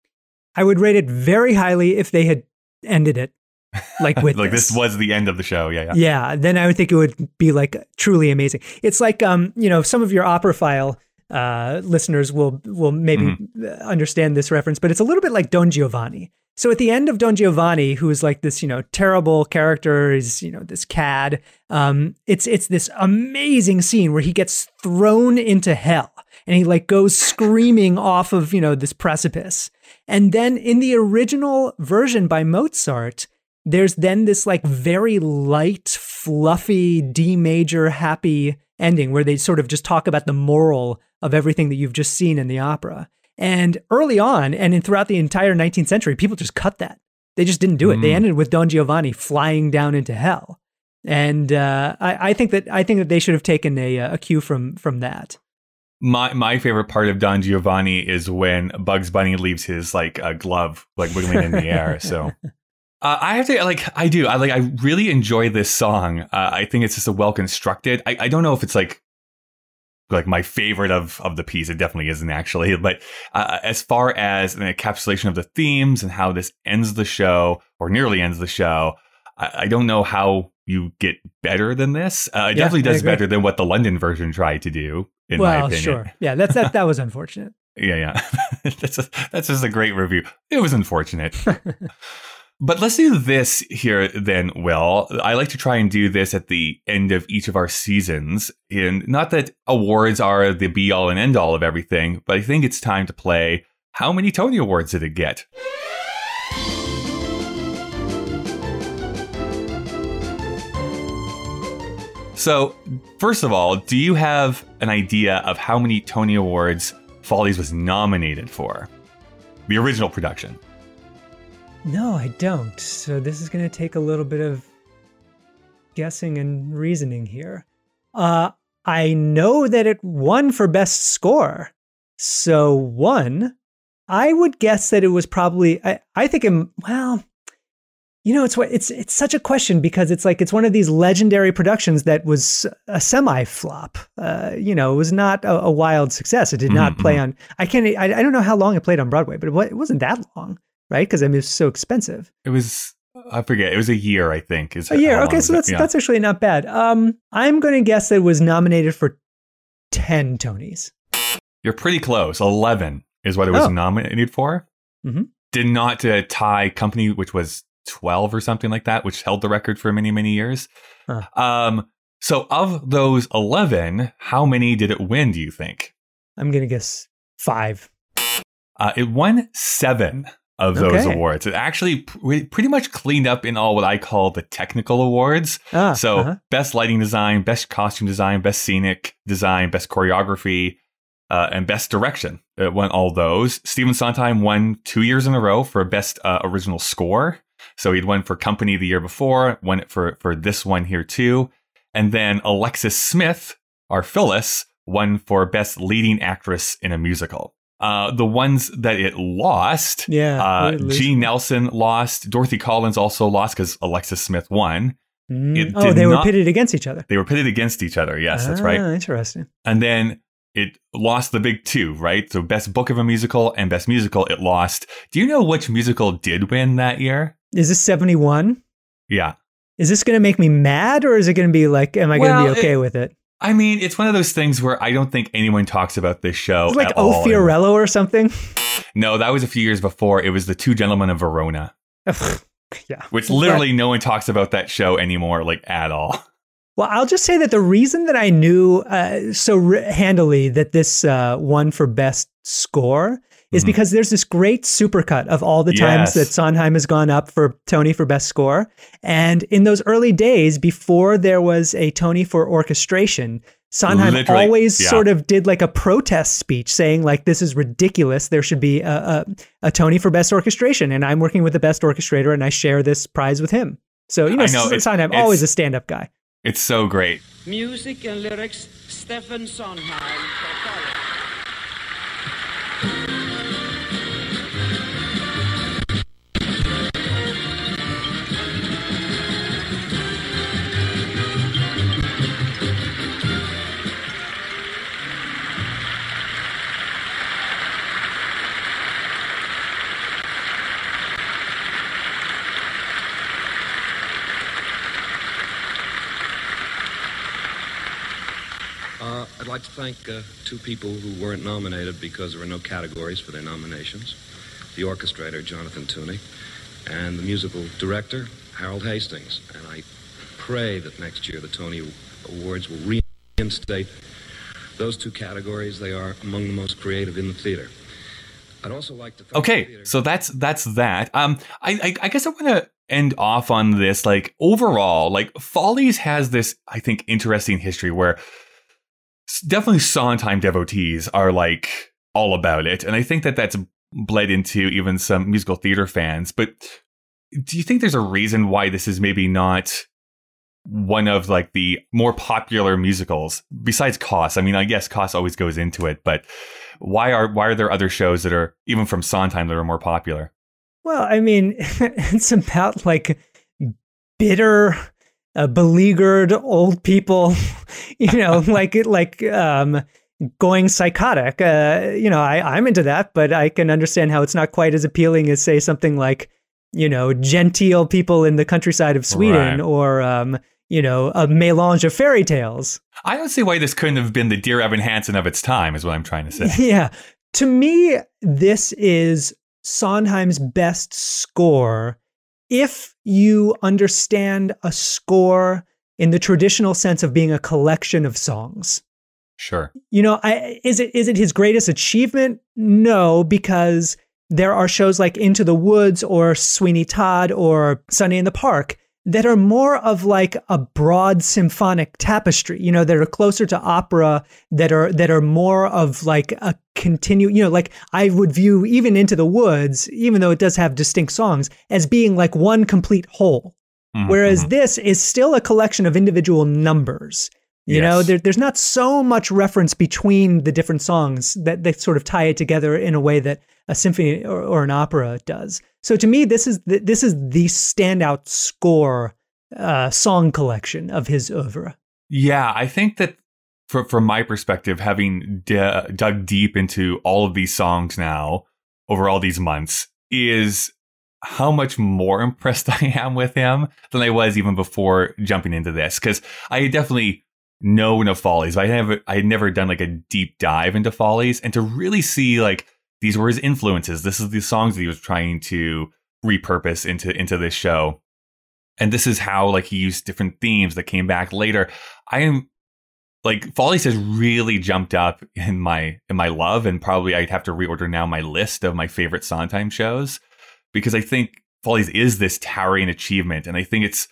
I would rate it very highly if they had ended it like with Like this. this was the end of the show. Yeah, yeah. Yeah, then I would think it would be like truly amazing. It's like um, you know, some of your Operaphile uh listeners will will maybe Mm-hmm. understand this reference, but it's a little bit like Don Giovanni. So at the end of Don Giovanni, who is like this, you know, terrible character, is, you know, this cad. Um, it's it's this amazing scene where he gets thrown into hell and he like goes screaming off of, you know, this precipice. And then in the original version by Mozart, there's then this like very light, fluffy D major happy ending where they sort of just talk about the moral of everything that you've just seen in the opera. And early on, and in throughout the entire nineteenth century, people just cut that. They just didn't do it. Mm. They ended with Don Giovanni flying down into hell. And uh, I, I think that I think that they should have taken a, a cue from from that. My my favorite part of Don Giovanni is when Bugs Bunny leaves his like uh, glove like wiggling in the air. So uh, I have to like I do I like I really enjoy this song. Uh, I think it's just a well constructed. I, I don't know if it's like like my favorite of of the piece. It definitely isn't actually. But uh, as far as an encapsulation of the themes and how this ends the show or nearly ends the show, I, I don't know how you get better than this. Uh, it Yeah, definitely I does agree. better than what the London version tried to do. In my Well, opinion. sure. Yeah, that's that that was unfortunate. Yeah, yeah. that's, a, that's just a great review. It was unfortunate. But let's do this here then, Will. I like to try and do this at the end of each of our seasons. And not that awards are the be all and end all of everything, but I think it's time to play How Many Tony Awards Did It Get? So, first of all, do you have an idea of how many Tony Awards Follies was nominated for? The original production. No, I don't. So this is going to take a little bit of guessing and reasoning here. Uh, I know that it won for best score. So one, I would guess that it was probably, I, I think, it, well, you know, it's what it's it's such a question because it's like it's one of these legendary productions that was a semi-flop. Uh, you know, it was not a, a wild success. It did not Mm-hmm, play mm-hmm. on. I can't. I, I don't know how long it played on Broadway, but it, wa- it wasn't that long, right? Because I mean, it was so expensive. It was, I forget, it was a year, I think. Is A year. how long Okay, was so it? that's Yeah. that's actually not bad. Um, I'm going to guess that it was nominated for ten Tonys. You're pretty close. eleven is what it was Oh. nominated for. Mhm. Did not uh, tie Company, which was twelve or something like that, which held the record for many, many years. Huh. Um, so of those eleven, how many did it win, do you think? I'm going to guess five. Uh, it won seven of those Okay. awards. It actually pr- pretty much cleaned up in all what I call the technical awards. Ah, So uh-huh. best lighting design, best costume design, best scenic design, best choreography, uh, and best direction. It won all those. Stephen Sondheim won two years in a row for best uh, original score. So he'd won for Company the year before, won it for, for this one here too. And then Alexis Smith, our Phyllis, won for best leading actress in a musical. Uh, the ones that it lost, Yeah, uh, what did it lose Jean for? Nelson lost. Dorothy Collins also lost because Alexis Smith won. Mm. it Oh, did they were not- pitted against each other. They were pitted against each other. Yes, that's Ah, right. Interesting. And then it lost the big two, right? So best book of a musical and best musical, it lost. Do you know which musical did win that year? Is this seventy-one? Yeah. Is this going to make me mad, or is it going to be like, am I going Well, to be okay it- with it? I mean, it's one of those things where I don't think anyone talks about this show. Is it like at O all. Fiorello or something? No, that was a few years before. It was The Two Gentlemen of Verona, Yeah. which literally no one talks about that show anymore, like at all. Well, I'll just say that the reason that I knew uh, so r- handily that this uh, won for best score is Mhm. because there's this great supercut of all the times Yes. that Sondheim has gone up for Tony for Best Score. And in those early days, before there was a Tony for orchestration, Sondheim Literally, always yeah. sort of did like a protest speech saying like, this is ridiculous. There should be a, a, a Tony for Best Orchestration. And I'm working with the best orchestrator and I share this prize with him. So, you know, I know, it- Sondheim, it's- always a stand-up guy. It's so great. Music and lyrics, Stephen Sondheim. Uh, I'd like to thank uh, two people who weren't nominated because there were no categories for their nominations. The orchestrator, Jonathan Tooney, and the musical director, Harold Hastings. And I pray that next year the Tony Awards will reinstate those two categories. They are among the most creative in the theater. I'd also like to thank the Okay, theater. so that's that's that. Um, I I, I guess I want to end off on this. Like overall, like Follies has this, I think, interesting history where s- definitely Sondheim devotees are like all about it, and I think that that's bled into even some musical theater fans. But do you think there's a reason why this is maybe not one of like the more popular musicals besides Cost? I mean, I guess Cost always goes into it, but why are why are there other shows that are even from Sondheim that are more popular? Well, I mean, it's about like bitter, uh, beleaguered old people, you know, like like um, going psychotic. Uh, you know, I, I'm into that, but I can understand how it's not quite as appealing as, say, something like, you know, genteel people in the countryside of Sweden, Right. or um, you know, a melange of fairy tales. I don't see why this couldn't have been the Dear Evan Hansen of its time, is what I'm trying to say. Yeah. To me, this is Sondheim's best score if you understand a score in the traditional sense of being a collection of songs. Sure. You know, I, is it is it his greatest achievement? No, because there are shows like Into the Woods or Sweeney Todd or Sunday in the Park that are more of like a broad symphonic tapestry, you know, that are closer to opera, that are that are more of like a continue, you know, like I would view even Into the Woods, even though it does have distinct songs, as being like one complete whole. Mhm, Whereas mhm. this is still a collection of individual numbers. You Yes. know, there, there's not so much reference between the different songs that they sort of tie it together in a way that a symphony or, or an opera does. So to me, this is the, this is the standout score uh, song collection of his oeuvre. Yeah, I think that for, from my perspective, having d- dug deep into all of these songs now over all these months, is how much more impressed I am with him than I was even before jumping into this. Because I definitely known of Follies, but I never I had never done like a deep dive into Follies, and to really see like these were his influences. This is the songs that he was trying to repurpose into into this show, and this is how like he used different themes that came back later. I am like Follies has really jumped up in my in my love, and probably I'd have to reorder now my list of my favorite Sondheim shows, because I think Follies is this towering achievement, and I think it's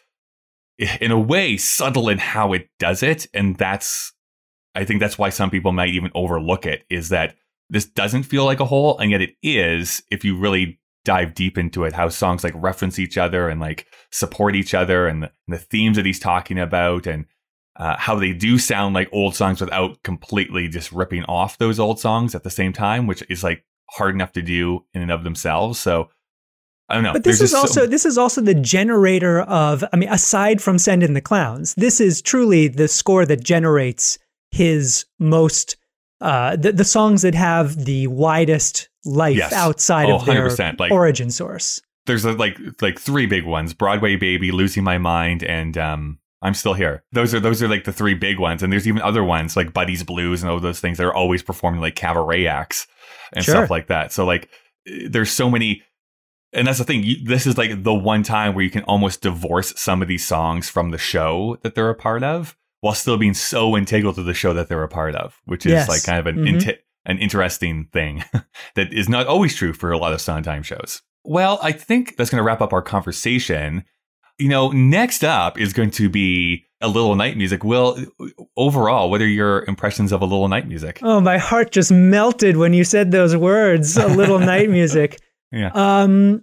in a way subtle in how it does it. And that's, I think that's why some people might even overlook it, is that this doesn't feel like a whole, and yet it is if you really dive deep into it, how songs like reference each other and like support each other, and the, and the themes that he's talking about, and uh, how they do sound like old songs without completely just ripping off those old songs at the same time, which is like hard enough to do in and of themselves. So I don't know. But this There's is just so- also this is also the generator of, I mean, aside from Send in the Clowns, this is truly the score that generates his most uh, the the songs that have the widest life Yes. outside Oh, of their one hundred percent. Like- origin source. there's uh, like like three big ones: Broadway Baby, Losing My Mind, and um, I'm Still Here. Those are those are like the three big ones, and there's even other ones like Buddy's Blues and all those things that are always performing like cabaret acts and Sure. stuff like that. So like, there's so many. And that's the thing. You, this is like the one time where you can almost divorce some of these songs from the show that they're a part of, while still being so integral to the show that they're a part of, which is Yes. like kind of an Mhm. inte- an interesting thing that is not always true for a lot of Sondheim shows. Well, I think that's going to wrap up our conversation. You know, next up is going to be A Little Night Music. Will, overall, what are your impressions of A Little Night Music? Oh, my heart just melted when you said those words, A Little Night Music. Yeah. Um.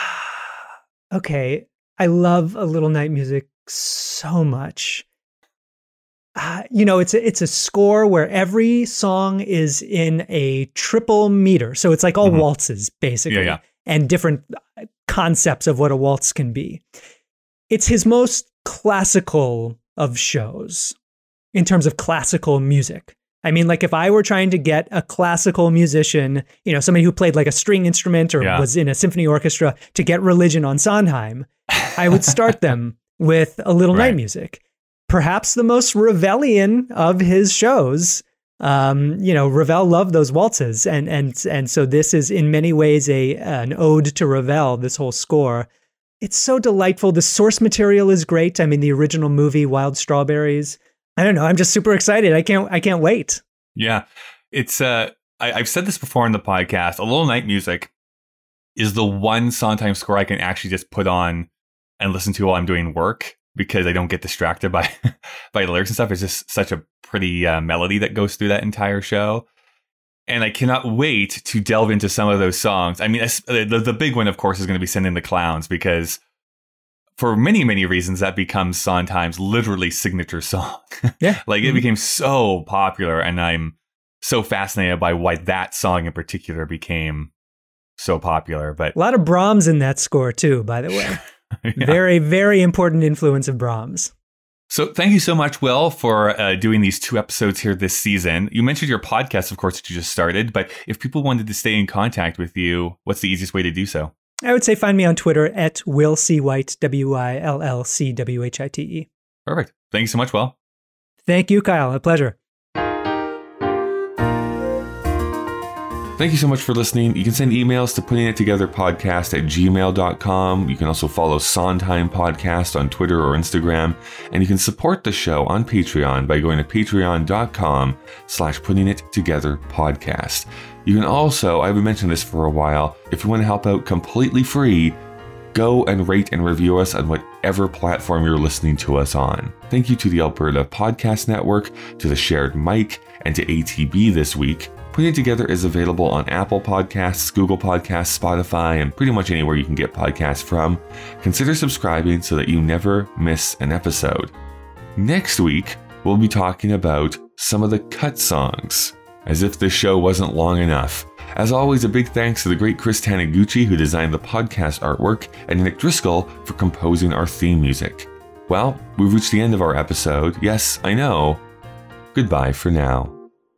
Okay, I love A Little Night Music so much. Uh, you know, it's a, it's a score where every song is in a triple meter. So it's like all mm-hmm. waltzes, basically, yeah, yeah. and different concepts of what a waltz can be. It's his most classical of shows in terms of classical music. I mean, like if I were trying to get a classical musician, you know, somebody who played like a string instrument or yeah. was in a symphony orchestra to get religion on Sondheim, I would start them with A Little right. Night Music. Perhaps the most Ravellian of his shows. Um, you know, Ravel loved those waltzes, and and and so this is in many ways a an ode to Ravel. This whole score, it's so delightful. The source material is great. I mean, the original movie Wild Strawberries. I don't know. I'm just super excited. I can't. I can't wait. Yeah, it's. Uh, I, I've said this before in the podcast. A Little Night Music is the one Sondheim score I can actually just put on and listen to while I'm doing work, because I don't get distracted by by the lyrics and stuff. It's just such a pretty uh, melody that goes through that entire show. And I cannot wait to delve into some of those songs. I mean, the, the big one, of course, is going to be Send in the Clowns, because for many, many reasons, that becomes Sondheim's literally signature song. Yeah. Like it became so popular, and I'm so fascinated by why that song in particular became so popular. But a lot of Brahms in that score too, by the way. Yeah. Very, very important influence of Brahms. So thank you so much, Will, for uh, doing these two episodes here this season. You mentioned your podcast, of course, that you just started, but if people wanted to stay in contact with you, what's the easiest way to do so? I would say find me on Twitter at Will C. White, W I L L C W H I T E. Perfect. Thank you so much, Will. Thank you, Kyle. A pleasure. Thank you so much for listening. You can send emails to putting it together podcast at gmail dot com. You can also follow Sondheim Podcast on Twitter or Instagram. And you can support the show on Patreon by going to patreon dot com slash putting it together podcast. You can also, I've been mentioning this for a while, if you want to help out completely free, go and rate and review us on whatever platform you're listening to us on. Thank you to the Alberta Podcast Network, to the Shared Mic, and to A T B this week. Putting It Together is available on Apple Podcasts, Google Podcasts, Spotify, and pretty much anywhere you can get podcasts from. Consider subscribing so that you never miss an episode. Next week, we'll be talking about some of the cut songs, as if this show wasn't long enough. As always, a big thanks to the great Chris Taniguchi, who designed the podcast artwork, and Nick Driscoll for composing our theme music. Well, we've reached the end of our episode. Yes, I know. Goodbye for now.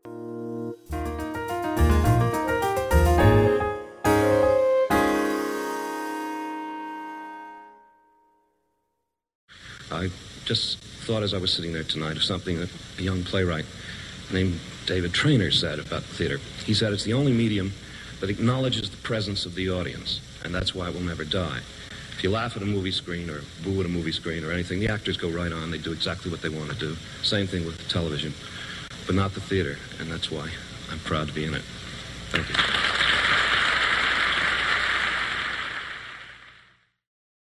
I just thought as I was sitting there tonight of something that a young playwright named David Traynor said about the theater. He said it's the only medium that acknowledges the presence of the audience, and that's why it will never die. If you laugh at a movie screen or boo at a movie screen or anything, the actors go right on. They do exactly what they want to do. Same thing with television, but not the theater, and that's why I'm proud to be in it. Thank you.